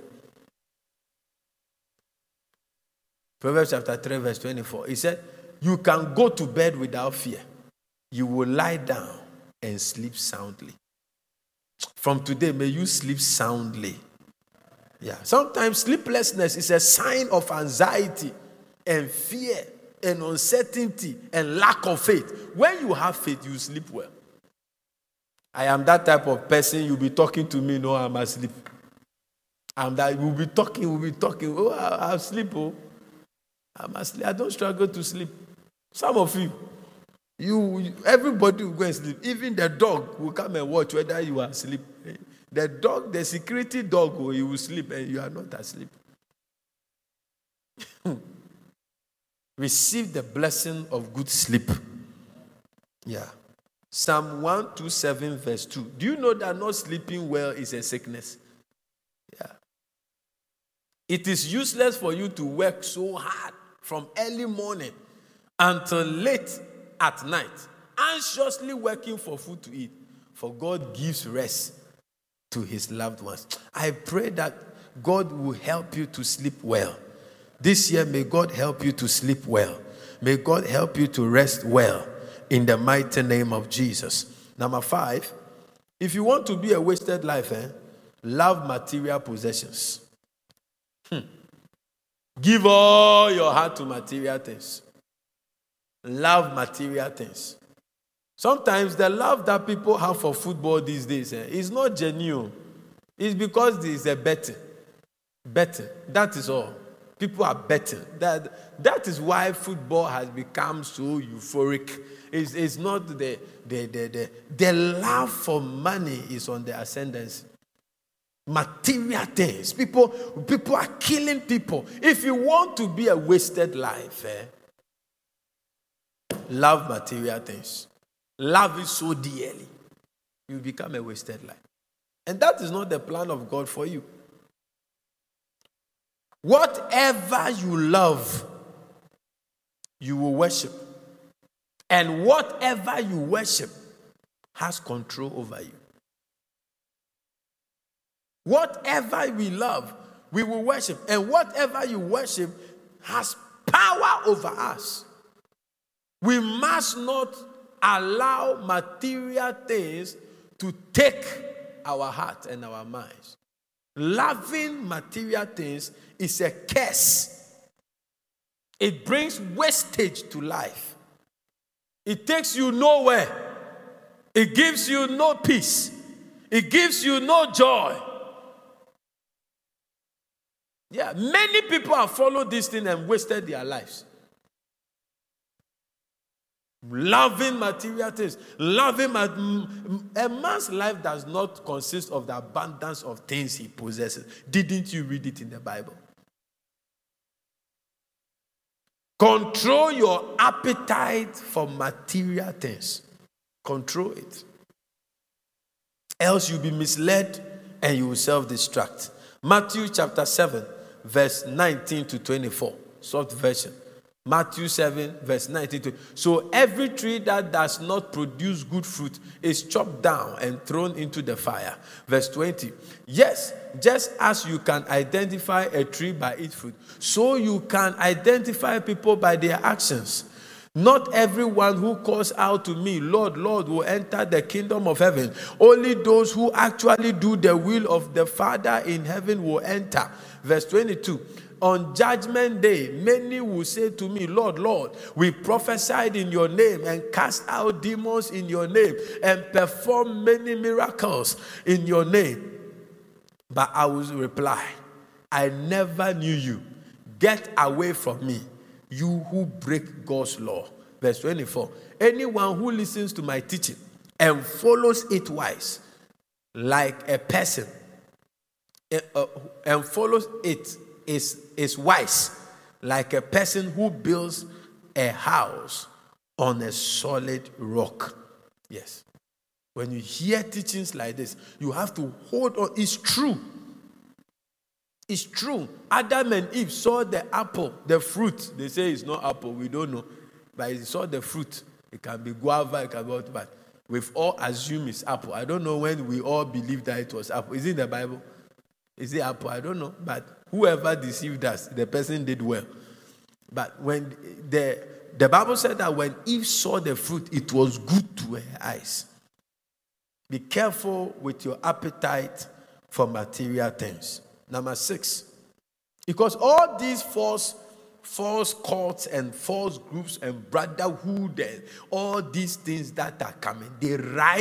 Proverbs chapter 3 verse 24. He said, you can go to bed without fear. You will lie down and sleep soundly. From today, may you sleep soundly. Yeah. Sometimes sleeplessness is a sign of anxiety and fear and uncertainty and lack of faith. When you have faith, you sleep well. I am that type of person. You'll be talking to me, no, I'm asleep. We'll be talking. Oh, I'll sleep. Oh, I'm asleep. I don't struggle to sleep. Some of you, everybody will go and sleep. Even the dog will come and watch whether you are asleep. The dog, the security dog, he will sleep and you are not asleep. Receive the blessing of good sleep. Yeah. Psalm 127 verse 2. Do you know that not sleeping well is a sickness? Yeah. It is useless for you to work so hard from early morning until late at night, anxiously working for food to eat, for God gives rest to his loved ones. I pray that God will help you to sleep well. This year, may God help you to sleep well. May God help you to rest well in the mighty name of Jesus. Number 5, if you want to be a wasted life, love material possessions. Give all your heart to material things. Love material things. Sometimes the love that people have for football these days is not genuine. It's because there is a betting. Betting. That is all. People are betting. That is why football has become so euphoric. It's not the love for money is on the ascendancy. Material things. People are killing people. If you want to be a wasted life, love material things. Love it so dearly. You become a wasted life. And that is not the plan of God for you. Whatever you love, you will worship. And whatever you worship has control over you. Whatever we love, we will worship. And whatever you worship has power over us. We must not allow material things to take our heart and our minds. Loving material things is a curse. It brings wastage to life. It takes you nowhere. It gives you no peace. It gives you no joy. Yeah, many people have followed this thing and wasted their lives. Loving material things. A man's life does not consist of the abundance of things he possesses. Didn't you read it in the Bible? Control your appetite for material things. Control it. Else you'll be misled and you will self-destruct. Matthew chapter 7, verse 19 to 24. Short version. Matthew 7, verse 19 to. So every tree that does not produce good fruit is chopped down and thrown into the fire. Verse 20. Yes, just as you can identify a tree by its fruit, so you can identify people by their actions. Not everyone who calls out to me, Lord, Lord, will enter the kingdom of heaven. Only those who actually do the will of the Father in heaven will enter. Verse 22. On judgment day, many will say to me, Lord, Lord, we prophesied in your name and cast out demons in your name and performed many miracles in your name. But I will reply, I never knew you. Get away from me, you who break God's law. Verse 24. Anyone who listens to my teaching and follows it wise, like a person, and follows it is wise, like a person who builds a house on a solid rock. Yes. When you hear teachings like this, you have to hold on. It's true. It's true. Adam and Eve saw the apple, the fruit. They say it's not apple. We don't know. But they saw the fruit. It can be guava, it can be what, but we've all assumed it's apple. I don't know when we all believed that it was apple. Is it in the Bible? Is it apple? I don't know. But whoever deceived us, the person did well. But when the Bible said that when Eve saw the fruit, it was good to her eyes. Be careful with your appetite for material things. Number 6. Because all these false cults and false groups and brotherhood and all these things that are coming, they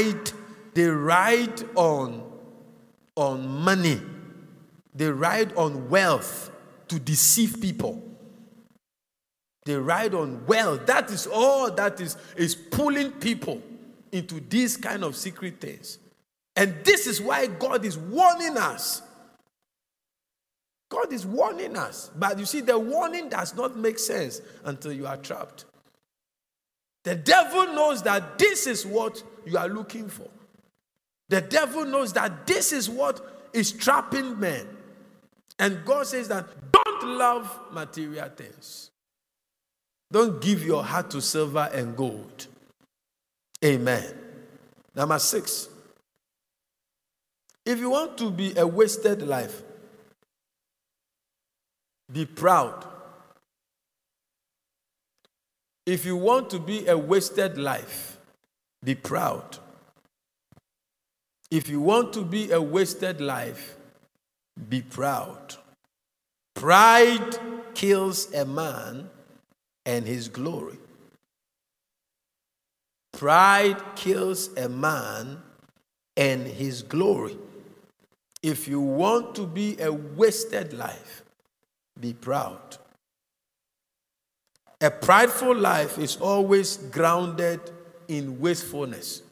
ride on money. They ride on wealth to deceive people. They ride on wealth. That is all that is pulling people into these kind of secret things. And this is why God is warning us. God is warning us. But you see, the warning does not make sense until you are trapped. The devil knows that this is what you are looking for. The devil knows that this is what is trapping men. And God says that don't love material things. Don't give your heart to silver and gold. Amen. Number 6. If you want to be a wasted life, be proud. If you want to be a wasted life, be proud. If you want to be a wasted life, be proud. Pride kills a man and his glory. Pride kills a man and his glory. If you want to be a wasted life, be proud. A prideful life is always grounded in wastefulness.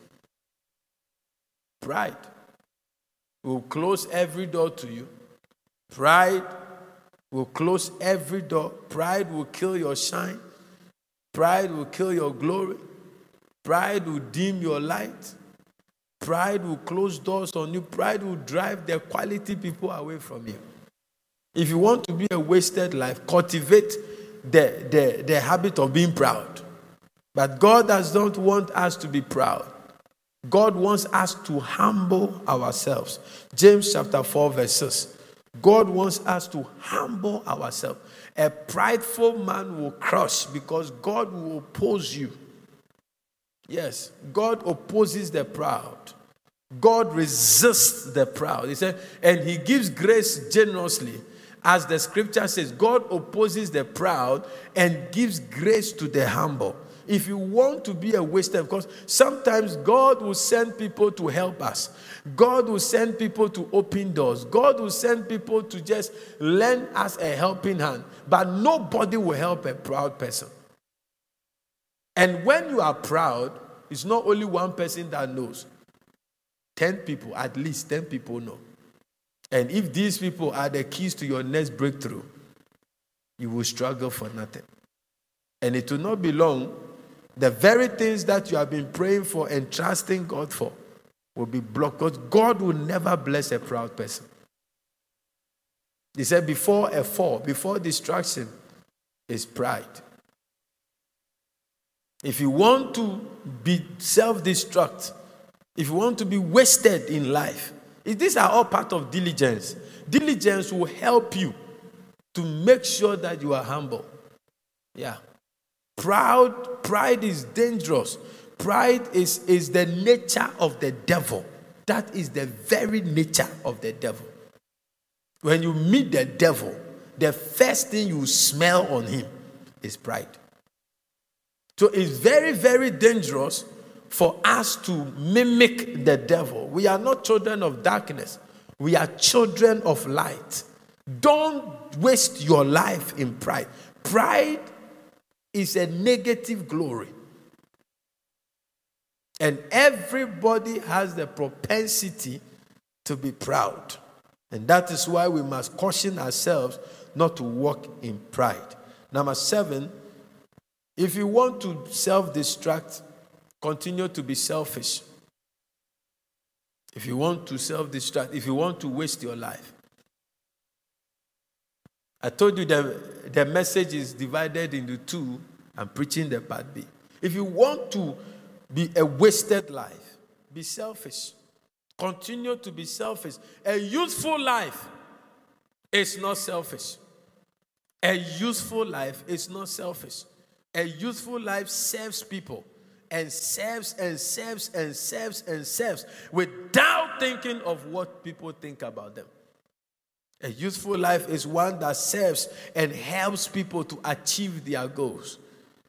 Pride will close every door to you. Pride will close every door. Pride will kill your shine. Pride will kill your glory. Pride will dim your light. Pride will close doors on you. Pride will drive the quality people away from you. If you want to be a wasted life, cultivate the habit of being proud. But God does not want us to be proud. God wants us to humble ourselves. James chapter 4 verse 6. God wants us to humble ourselves. A prideful man will crush because God will oppose you. Yes, God opposes the proud. God resists the proud. He said, and he gives grace generously. As the scripture says, God opposes the proud and gives grace to the humble. If you want to be a waster, because sometimes God will send people to help us. God will send people to open doors. God will send people to just lend us a helping hand. But nobody will help a proud person. And when you are proud, it's not only one person that knows. 10 people, at least 10 people know. And if these people are the keys to your next breakthrough, you will struggle for nothing. And it will not be long. The very things that you have been praying for and trusting God for will be blocked. Because God will never bless a proud person. He said before a fall, before destruction, is pride. If you want to be self-destruct, if you want to be wasted in life, these are all part of diligence. Diligence will help you to make sure that you are humble. Yeah. Pride is dangerous. Pride is the nature of the devil. That is the very nature of the devil. When you meet the devil, the first thing you smell on him is pride. So it's very, very dangerous for us to mimic the devil. We are not children of darkness. We are children of light. Don't waste your life in pride. Pride is a negative glory. And everybody has the propensity to be proud. And that is why we must caution ourselves not to walk in pride. Number 7, if you want to self-destruct, continue to be selfish. If you want to self-destruct, if you want to waste your life. I told you that the message is divided into 2. I'm preaching the part B. If you want to be a wasted life, be selfish. Continue to be selfish. A useful life is not selfish. A useful life is not selfish. A useful life serves people and serves and serves and serves and serves without thinking of what people think about them. A useful life is one that serves and helps people to achieve their goals.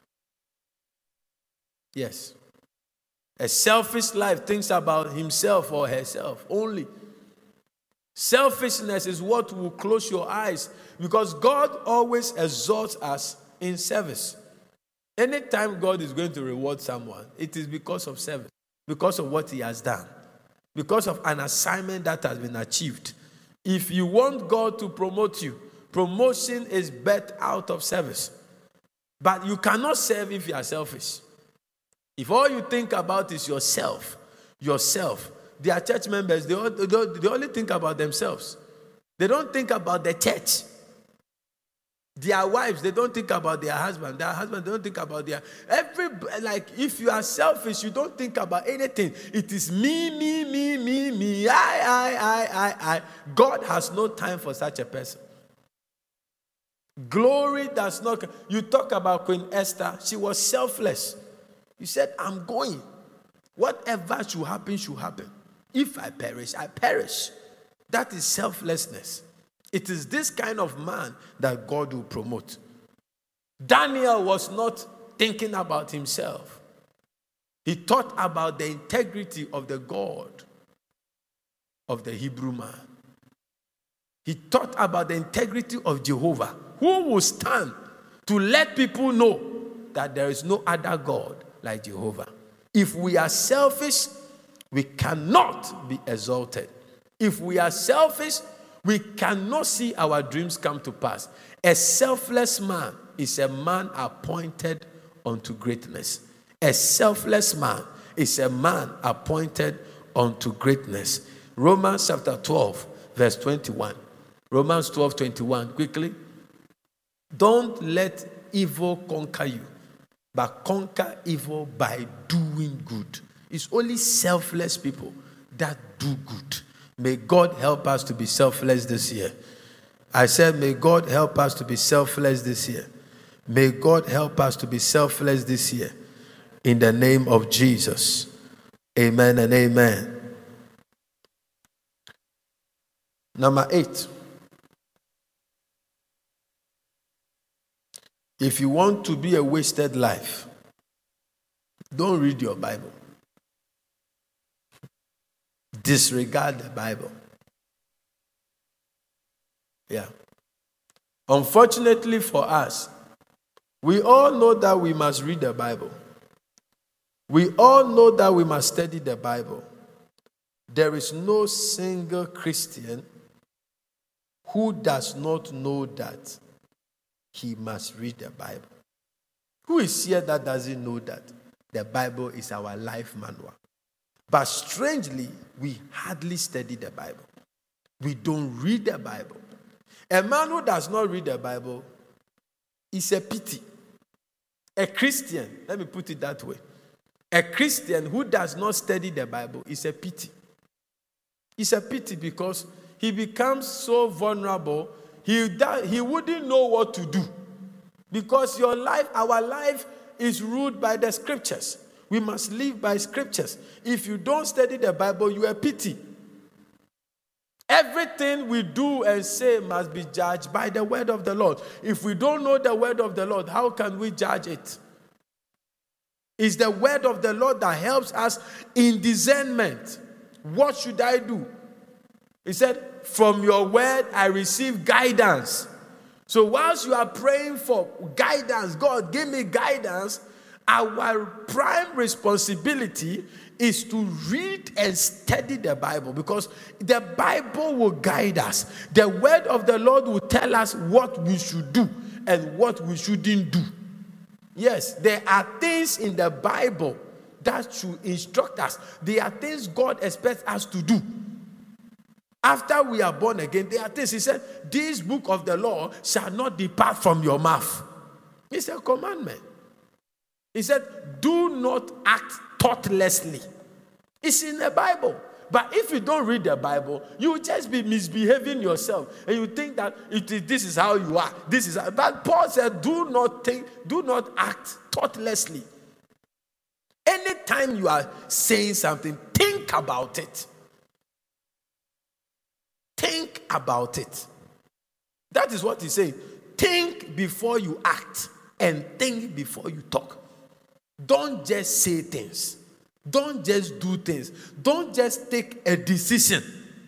Yes. A selfish life thinks about himself or herself only. Selfishness is what will close your eyes because God always exalts us in service. Anytime God is going to reward someone, it is because of service, because of what he has done, because of an assignment that has been achieved. If you want God to promote you, promotion is birthed out of service. But you cannot serve if you are selfish. If all you think about is yourself, they are church members, they only think about themselves. They don't think about the church. Their wives, they don't think about their husband. Their husband, they don't think about their... if you are selfish, you don't think about anything. It is me, I. God has no time for such a person. Glory does not... You talk about Queen Esther. She was selfless. He said, I'm going. Whatever should happen, should happen. If I perish, I perish. That is selflessness. It is this kind of man that God will promote. Daniel was not thinking about himself. He thought about the integrity of the God of the Hebrew man. He thought about the integrity of Jehovah, who will stand to let people know that there is no other God like Jehovah. If we are selfish, we cannot be exalted. If we are selfish, we cannot see our dreams come to pass. A selfless man is a man appointed unto greatness. A selfless man is a man appointed unto greatness. Romans chapter 12, verse 21. Romans 12, 21. Quickly. Don't let evil conquer you, but conquer evil by doing good. It's only selfless people that do good. May God help us to be selfless this year. I said, may God help us to be selfless this year. May God help us to be selfless this year. In the name of Jesus. Amen and amen. Number 8. If you want to be a wasted life, don't read your Bible. Disregard the Bible. Yeah. Unfortunately for us, we all know that we must read the Bible. We all know that we must study the Bible. There is no single Christian who does not know that he must read the Bible. Who is here that doesn't know that the Bible is our life manual? But strangely, we hardly study the Bible. We don't read the Bible. A man who does not read the Bible is a pity. A Christian, let me put it that way. A Christian who does not study the Bible is a pity. It's a pity because he becomes so vulnerable, he wouldn't know what to do. Because our life is ruled by the scriptures. We must live by scriptures. If you don't study the Bible, you are a pity. Everything we do and say must be judged by the word of the Lord. If we don't know the word of the Lord, how can we judge it? It's the word of the Lord that helps us in discernment. What should I do? He said, from your word I receive guidance. So whilst you are praying for guidance, God, give me guidance, our prime responsibility is to read and study the Bible, because the Bible will guide us. The word of the Lord will tell us what we should do and what we shouldn't do. Yes, there are things in the Bible that should instruct us. There are things God expects us to do. After we are born again, there are things. He said, this book of the law shall not depart from your mouth. It's a commandment. He said, do not act thoughtlessly. It's in the Bible. But if you don't read the Bible, you will just be misbehaving yourself. And you think that this is how you are. But Paul said, do not act thoughtlessly. Anytime you are saying something, think about it. Think about it. That is what he's saying. Think before you act and think before you talk. Don't just say things. Don't just do things. Don't just take a decision.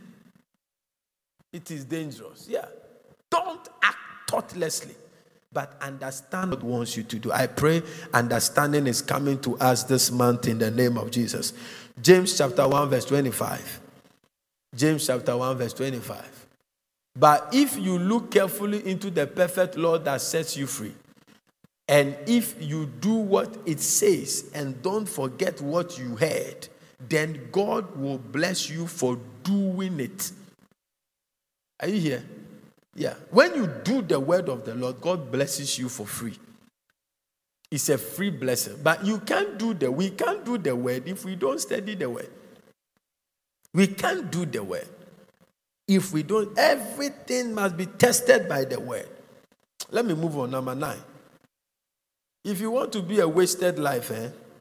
It is dangerous. Yeah. Don't act thoughtlessly, but understand what God wants you to do. I pray understanding is coming to us this month in the name of Jesus. James chapter 1 verse 25. James chapter 1 verse 25. But if you look carefully into the perfect law that sets you free, and if you do what it says and don't forget what you heard, then God will bless you for doing it. Are you here? Yeah. When you do the word of the Lord, God blesses you for free. It's a free blessing. But we can't do the word if we don't study the word. We can't do the word if we don't. Everything must be tested by the word. Let me move on. Number 9. If you want to be a wasted life,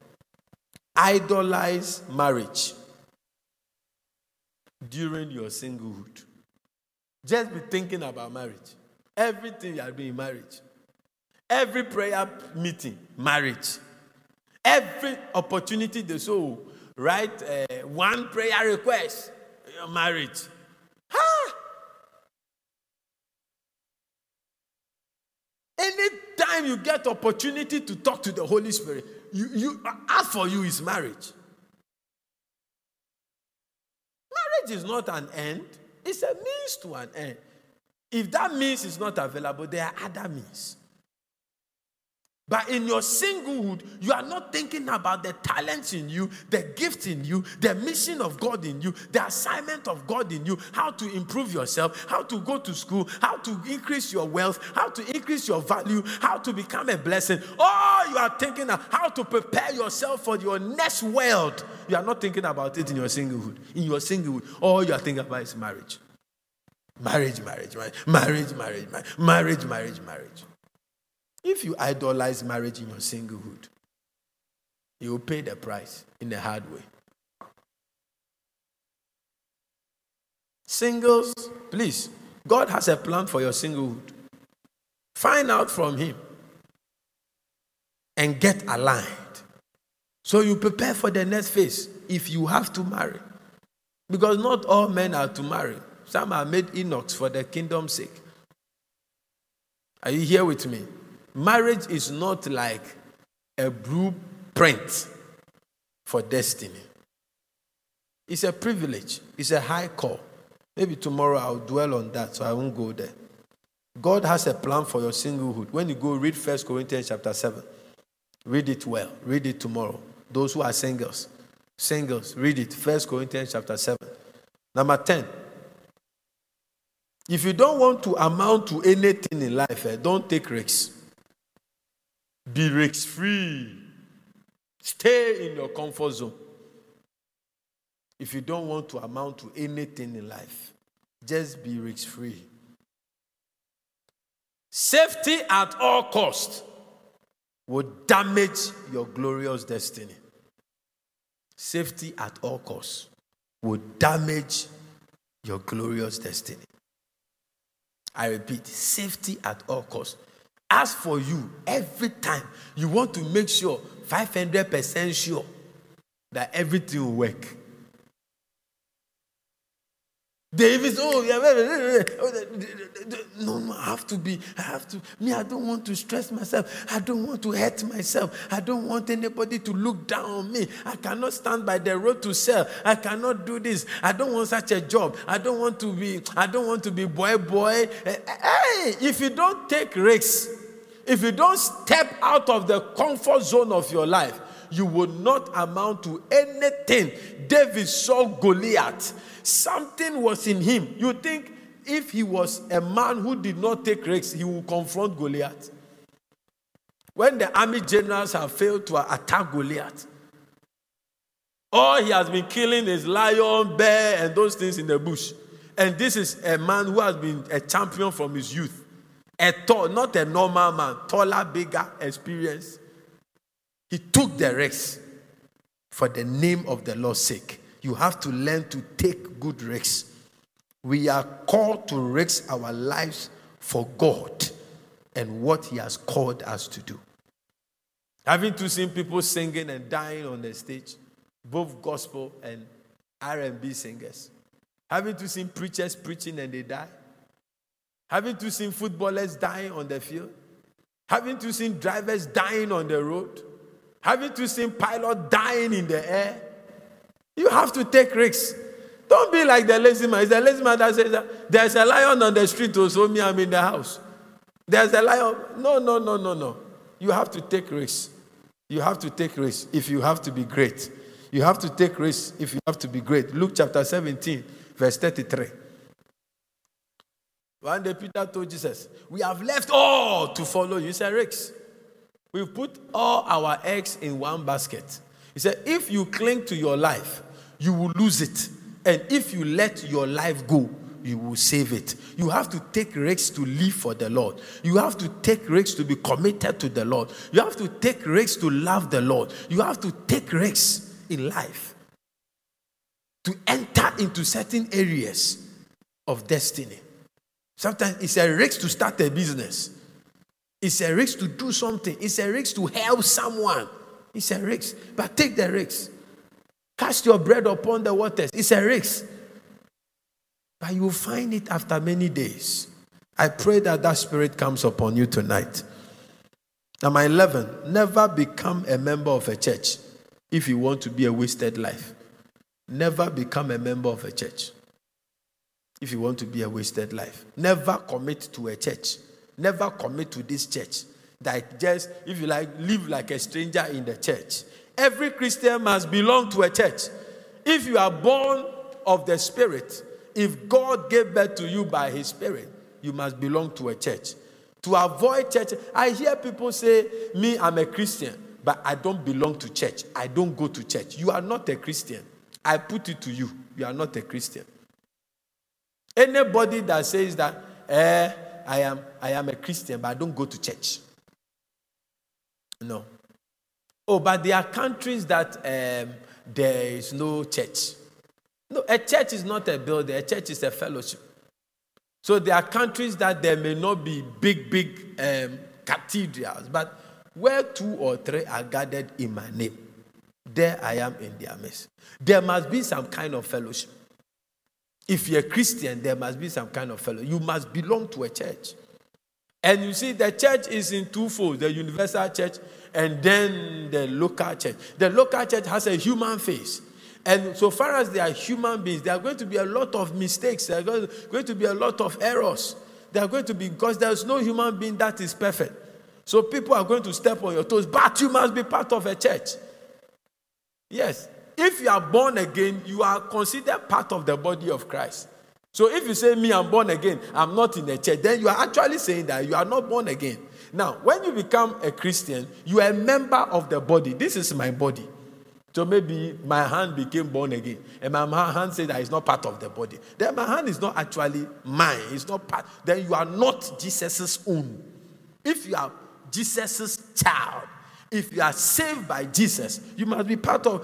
idolize marriage during your singlehood. Just be thinking about marriage. Everything you are doing, marriage. Every prayer meeting, marriage. Every opportunity they so write one prayer request, marriage. Anytime you get opportunity to talk to the Holy Spirit, you ask for you is marriage. Marriage is not an end. It's a means to an end. If that means is not available, there are other means. But in your singlehood, you are not thinking about the talents in you, the gift in you, the mission of God in you, the assignment of God in you, how to improve yourself, how to go to school, how to increase your wealth, how to increase your value, how to become a blessing. Oh, you are thinking of how to prepare yourself for your next world. You are not thinking about it in your singlehood. In your singlehood, all you are thinking about is marriage. Marriage. If you idolize marriage in your singlehood, you will pay the price in a hard way. Singles, please, God has a plan for your singlehood. Find out from Him and get aligned. So you prepare for the next phase if you have to marry. Because not all men are to marry. Some are made eunuchs for the kingdom's sake. Are you here with me? Marriage is not like a blueprint for destiny. It's a privilege. It's a high call. Maybe tomorrow I'll dwell on that, so I won't go there. God has a plan for your singlehood. When you go read 1 Corinthians chapter 7, read it well. Read it tomorrow. Those who are singles, read it. 1 Corinthians chapter 7. Number 10. If you don't want to amount to anything in life, don't take risks. Be risk-free. Stay in your comfort zone. If you don't want to amount to anything in life, just be risk-free. Safety at all costs will damage your glorious destiny. Safety at all costs will damage your glorious destiny. I repeat, safety at all costs. As for you, every time you want to make sure, 500% sure, that everything will work. David, no, I have to. Me, I don't want to stress myself. I don't want to hurt myself. I don't want anybody to look down on me. I cannot stand by the road to sell. I cannot do this. I don't want such a job. I don't want to be boy. Hey, if you don't take risks, if you don't step out of the comfort zone of your life, you will not amount to anything. David saw Goliath. Something was in him. You think if he was a man who did not take risks, he would confront Goliath? When the army generals have failed to attack Goliath, all he has been killing is lion, bear, and those things in the bush. And this is a man who has been a champion from his youth. Not a normal man, taller, bigger, experienced. He took the risks for the name of the Lord's sake. You have to learn to take good risks. We are called to risk our lives for God and what He has called us to do. Haven't you seen people singing and dying on the stage? Both gospel and R&B singers. Haven't you seen preachers preaching and they die? Haven't you seen footballers dying on the field? Haven't you seen drivers dying on the road? Haven't you seen pilots dying in the air? You have to take risks. Don't be like the lazy man. It's the lazy man that says that there's a lion on the street, so me, I'm in the house. There's a lion. No. You have to take risks. You have to take risks if you have to be great. You have to take risks if you have to be great. Luke chapter 17, verse 33. One day Peter told Jesus, we have left all to follow you. He said, risks. We've put all our eggs in one basket. He said, if you cling to your life, you will lose it. And if you let your life go, you will save it. You have to take risks to live for the Lord. You have to take risks to be committed to the Lord. You have to take risks to love the Lord. You have to take risks in life to enter into certain areas of destiny. Sometimes it's a risk to start a business. It's a risk to do something. It's a risk to help someone. It's a risk. But take the risk. Cast your bread upon the waters. It's a risk. But you will find it after many days. I pray that that spirit comes upon you tonight. Number 11, never become a member of a church if you want to be a wasted life. Never become a member of a church if you want to be a wasted life. Never commit to a church. Never commit to this church. That just, if you like, live like a stranger in the church. Every Christian must belong to a church. If you are born of the Spirit, if God gave birth to you by His Spirit, you must belong to a church. To avoid church, I hear people say, me, I'm a Christian, but I don't belong to church. I don't go to church. You are not a Christian. I put it to you. You are not a Christian. Anybody that says that, I am a Christian, but I don't go to church. No. Oh, but there are countries that there is no church. No, a church is not a building. A church is a fellowship. So there are countries that there may not be big cathedrals, but where 2 or 3 are gathered in my name, there I am in their midst. There must be some kind of fellowship. If you're a Christian, there must be some kind of fellowship. You must belong to a church. And you see, the church is in two folds, the universal church and then the local church. The local church has a human face. And so far as they are human beings, there are going to be a lot of mistakes. There are going to be a lot of errors. There are going to be, because there's no human being that is perfect. So people are going to step on your toes, but you must be part of a church. Yes. If you are born again, you are considered part of the body of Christ. So if you say, me, I'm born again, I'm not in a church, then you are actually saying that you are not born again. Now, when you become a Christian, you are a member of the body. This is my body. So maybe my hand became born again, and my hand said that it's not part of the body. Then my hand is not actually mine. It's not part. Then you are not Jesus' own. If you are Jesus' child, if you are saved by Jesus, you must be part of.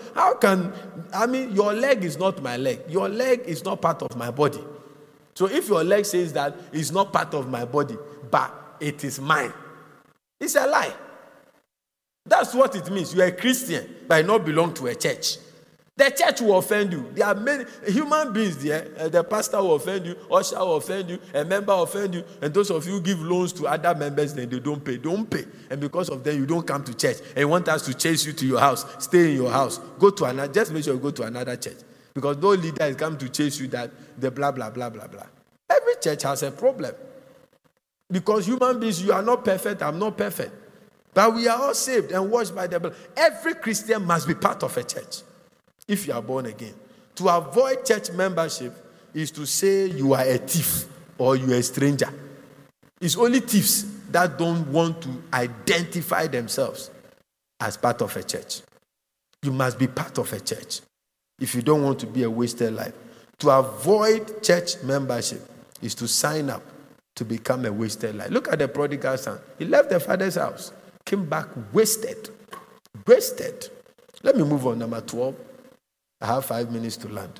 Your leg is not my leg. Your leg is not part of my body. So if your leg says that it's not part of my body, but it is mine, it's a lie. That's what it means. You are a Christian, but you not belong to a church. The church will offend you. There are many human beings there. The pastor will offend you, usher will offend you, a member will offend you, and those of you who give loans to other members, then they don't pay. Don't pay. And because of them, you don't come to church. And you want us to chase you to your house. Stay in your house. Go to another. Just make sure you go to another church. Because no leader is come to chase you that the blah, blah, blah, blah, blah. Every church has a problem. Because human beings, you are not perfect, I'm not perfect. But we are all saved and washed by the blood. Every Christian must be part of a church if you are born again. To avoid church membership is to say you are a thief or you are a stranger. It's only thieves that don't want to identify themselves as part of a church. You must be part of a church if you don't want to be a wasted life. To avoid church membership is to sign up to become a wasted life. Look at the prodigal son. He left the father's house, came back wasted. Wasted. Let me move on. Number 12. I have 5 minutes to land.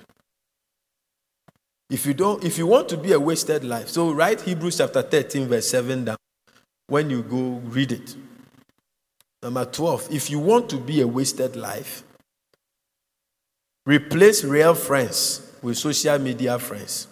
If you want to be a wasted life, so write Hebrews chapter 13, verse 7 down. When you go read it. Number 12. If you want to be a wasted life, replace real friends with social media friends.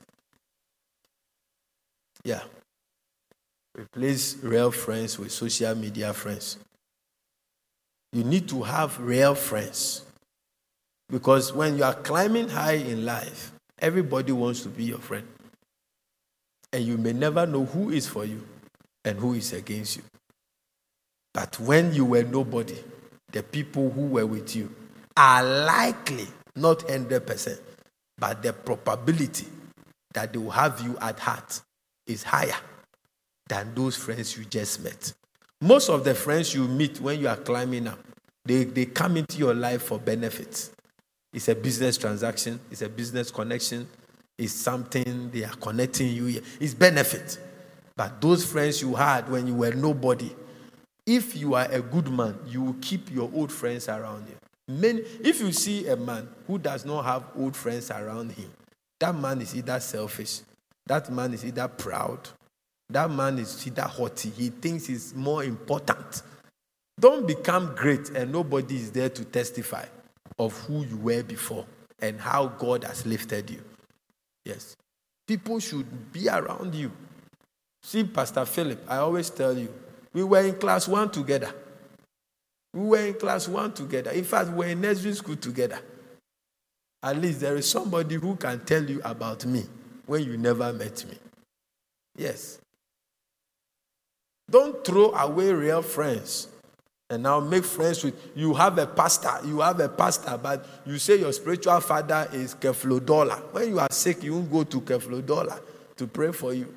Yeah. Replace real friends with social media friends. You need to have real friends. Because when you are climbing high in life, everybody wants to be your friend. And you may never know who is for you and who is against you. But when you were nobody, the people who were with you are likely, not 100%, but the probability that they will have you at heart is higher than those friends you just met. Most of the friends you meet when you are climbing up, they come into your life for benefits. It's a business transaction. It's a business connection. It's something they are connecting you here. It's benefit. But those friends you had when you were nobody, if you are a good man, you will keep your old friends around you. If you see a man who does not have old friends around him, that man is either selfish That man is either proud, that man is either haughty. He thinks he's more important. Don't become great and nobody is there to testify of who you were before and how God has lifted you. Yes. People should be around you. See, Pastor Philip, I always tell you, we were in class 1 together. We were in class 1 together. In fact, we were in nursery school together. At least there is somebody who can tell you about me when you never met me. Yes. Don't throw away real friends and now make friends with, you have a pastor, but you say your spiritual father is Keflodola. When you are sick, you won't go to Keflodola to pray for you.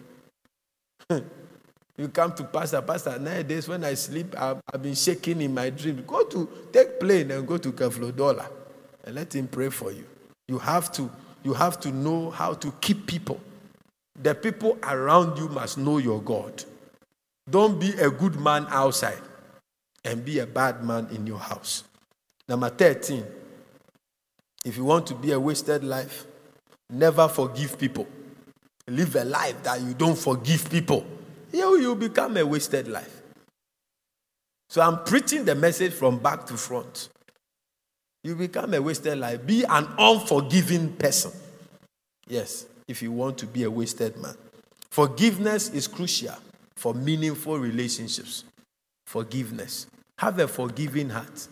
You come to pastor, nowadays when I sleep, I've been shaking in my dream. Go to, take plane and go to Keflodola and let him pray for you. You have to know how to keep people. The people around you must know your God. Don't be a good man outside and be a bad man in your house. Number 13, if you want to be a wasted life, never forgive people. Live a life that you don't forgive people. You become a wasted life. So I'm preaching the message from back to front. You become a wasted life. Be an unforgiving person. Yes, if you want to be a wasted man. Forgiveness is crucial for meaningful relationships. Forgiveness. Have a forgiving heart.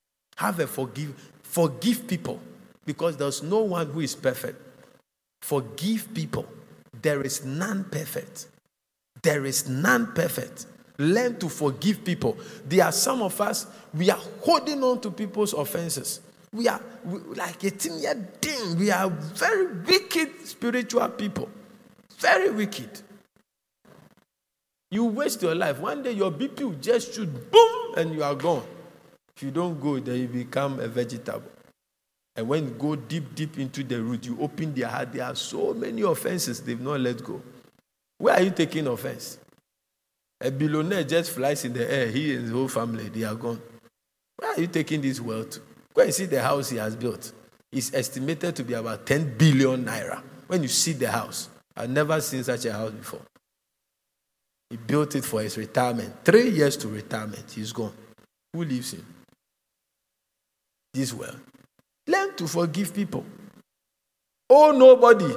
Forgive people, because there's no one who is perfect. Forgive people. There is none perfect. There is none perfect. Learn to forgive people. There are some of us, we are holding on to people's offenses. We are like a thing. We are very wicked spiritual people. Very wicked. You waste your life. One day your BP will just shoot, boom, and you are gone. If you don't go, then you become a vegetable. And when you go deep into the root, you open their heart. There are so many offenses they've not let go. Where are you taking offense? A billionaire just flies in the air. He and his whole family, they are gone. Where are you taking this wealth to? Go and see the house he has built. It's estimated to be about 10 billion naira. When you see the house, I've never seen such a house before. He built it for his retirement. 3 years to retirement. He's gone. Who lives in this world? Learn to forgive people. Oh, nobody.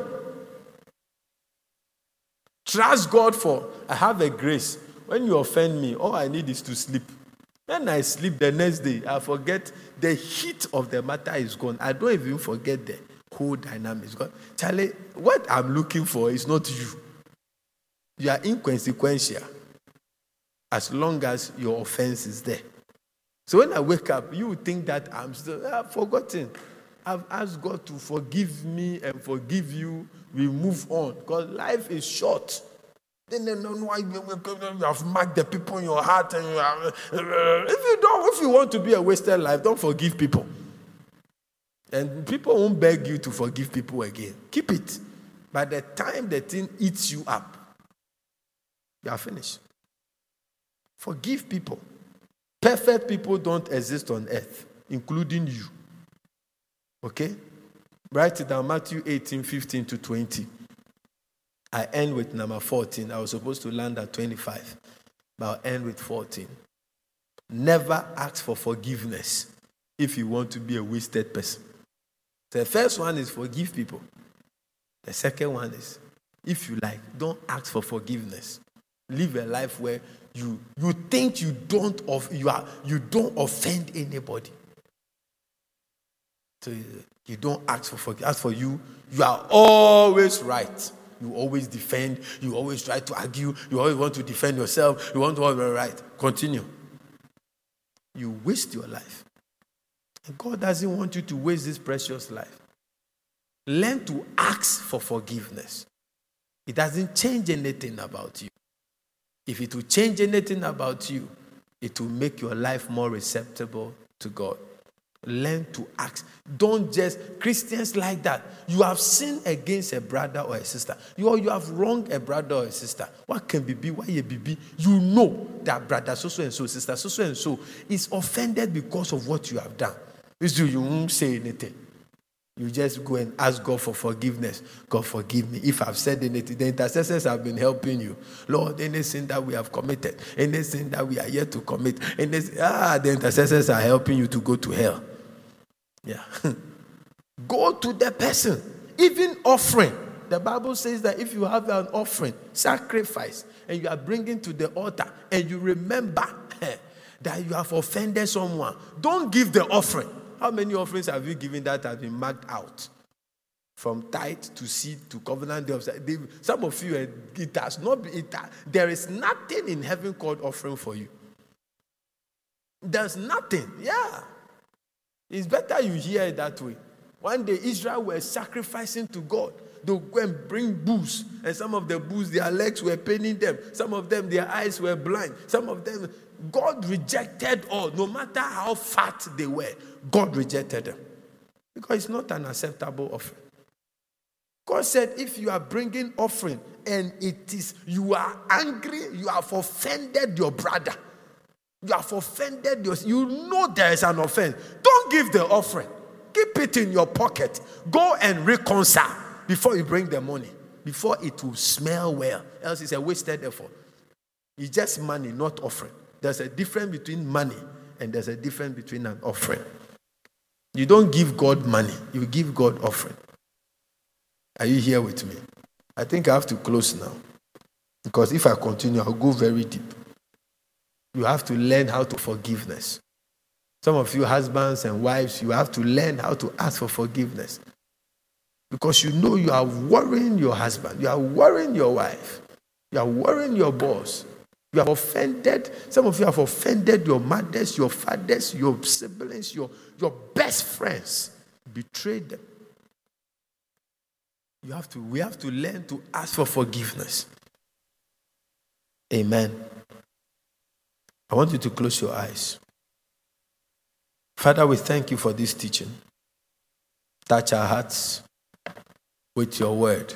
Trust God for, I have a grace. When you offend me, all I need is to sleep. When I sleep the next day, I forget the heat of the matter is gone. I don't even forget the whole dynamic is gone. Charlie, what I'm looking for is not you. You are inconsequential as long as your offense is there. So when I wake up, you think that I've forgotten. I've asked God to forgive me and forgive you. We move on because life is short. Then you have marked the people in your heart, and if you want to be a wasted life, don't forgive people. And people won't beg you to forgive people again. Keep it. By the time the thing eats you up, you are finished. Forgive people. Perfect people don't exist on earth, including you. Okay? Write it down, Matthew 18:15-20. I end with number 14. I was supposed to land at 25, but I'll end with 14. Never ask for forgiveness if you want to be a wasted person. The first one is forgive people. The second one is, if you like, don't ask for forgiveness. Live a life where you think you don't offend anybody. So you don't ask for forgiveness. As for you, you are always right. You always defend. You always try to argue. You always want to defend yourself. You want to be right. Continue. You waste your life. And God doesn't want you to waste this precious life. Learn to ask for forgiveness. It doesn't change anything about you. If it will change anything about you, it will make your life more receptible to God. Learn to ask. Don't just, Christians like that. You have sinned against a brother or a sister. You have wronged a brother or a sister. What can be? Why you be? You know that brother so and so, sister so and so is offended because of what you have done. You won't say anything. You just go and ask God for forgiveness. God, forgive me. If I've said anything, the intercessors have been helping you. Lord, any sin that we have committed, any sin that we are yet to commit, the intercessors are helping you to go to hell. Yeah. Go to the person. Even offering. The Bible says that if you have an offering, sacrifice, and you are bringing to the altar, and you remember that you have offended someone, don't give the offering. How many offerings have you given that have been marked out? From tithe to seed to covenant day of some of you, it has not been. There is nothing in heaven called offering for you. There's nothing. Yeah. It's better you hear it that way. One day Israel were sacrificing to God. They'll go and bring bulls. And some of the bulls, their legs were paining them. Some of them, their eyes were blind. Some of them, God rejected all. No matter how fat they were, God rejected them. Because it's not an acceptable offering. God said, if you are bringing offering and you are angry, you have offended your brother. You have offended you know there is an offense. Don't give the offering. Keep it in your pocket. Go and reconcile before you bring the money. Before it will smell well. Else it's a wasted effort. It's just money, not offering. There's a difference between money and there's a difference between an offering. You don't give God money. You give God offering. Are you here with me? I think I have to close now. Because if I continue, I'll go very deep. You have to learn how to forgiveness. Some of you husbands and wives, you have to learn how to ask for forgiveness. Because you know you are worrying your husband. You are worrying your wife. You are worrying your boss. You have offended. Some of you have offended your mothers, your fathers, your siblings, your best friends. Betrayed them. We have to learn to ask for forgiveness. Amen. I want you to close your eyes. Father, we thank you for this teaching. Touch our hearts with your word.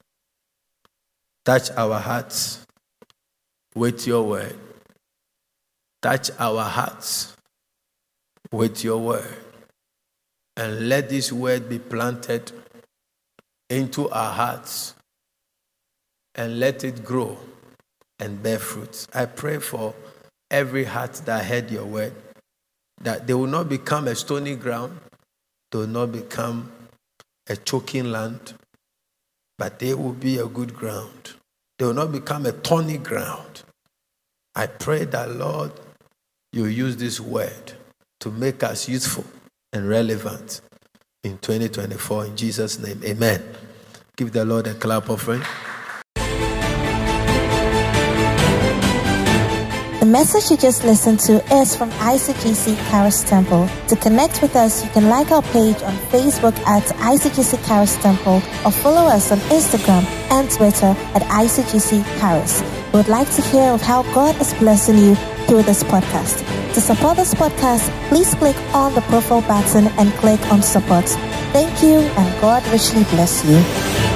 Touch our hearts with your word. Touch our hearts with your word. And let this word be planted into our hearts and let it grow and bear fruit. I pray for every heart that heard your word, that they will not become a stony ground, they will not become a choking land, but they will be a good ground. They will not become a thorny ground. I pray that, Lord, you use this word to make us useful and relevant in 2024. In Jesus' name, amen. Give the Lord a clap offering. The message you just listened to is from ICGC Charis Temple. To connect with us, you can like our page on Facebook at ICGC Charis Temple or follow us on Instagram and Twitter at ICGC Charis. We would like to hear of how God is blessing you through this podcast. To support this podcast, please click on the profile button and click on support. Thank you, and God richly bless you.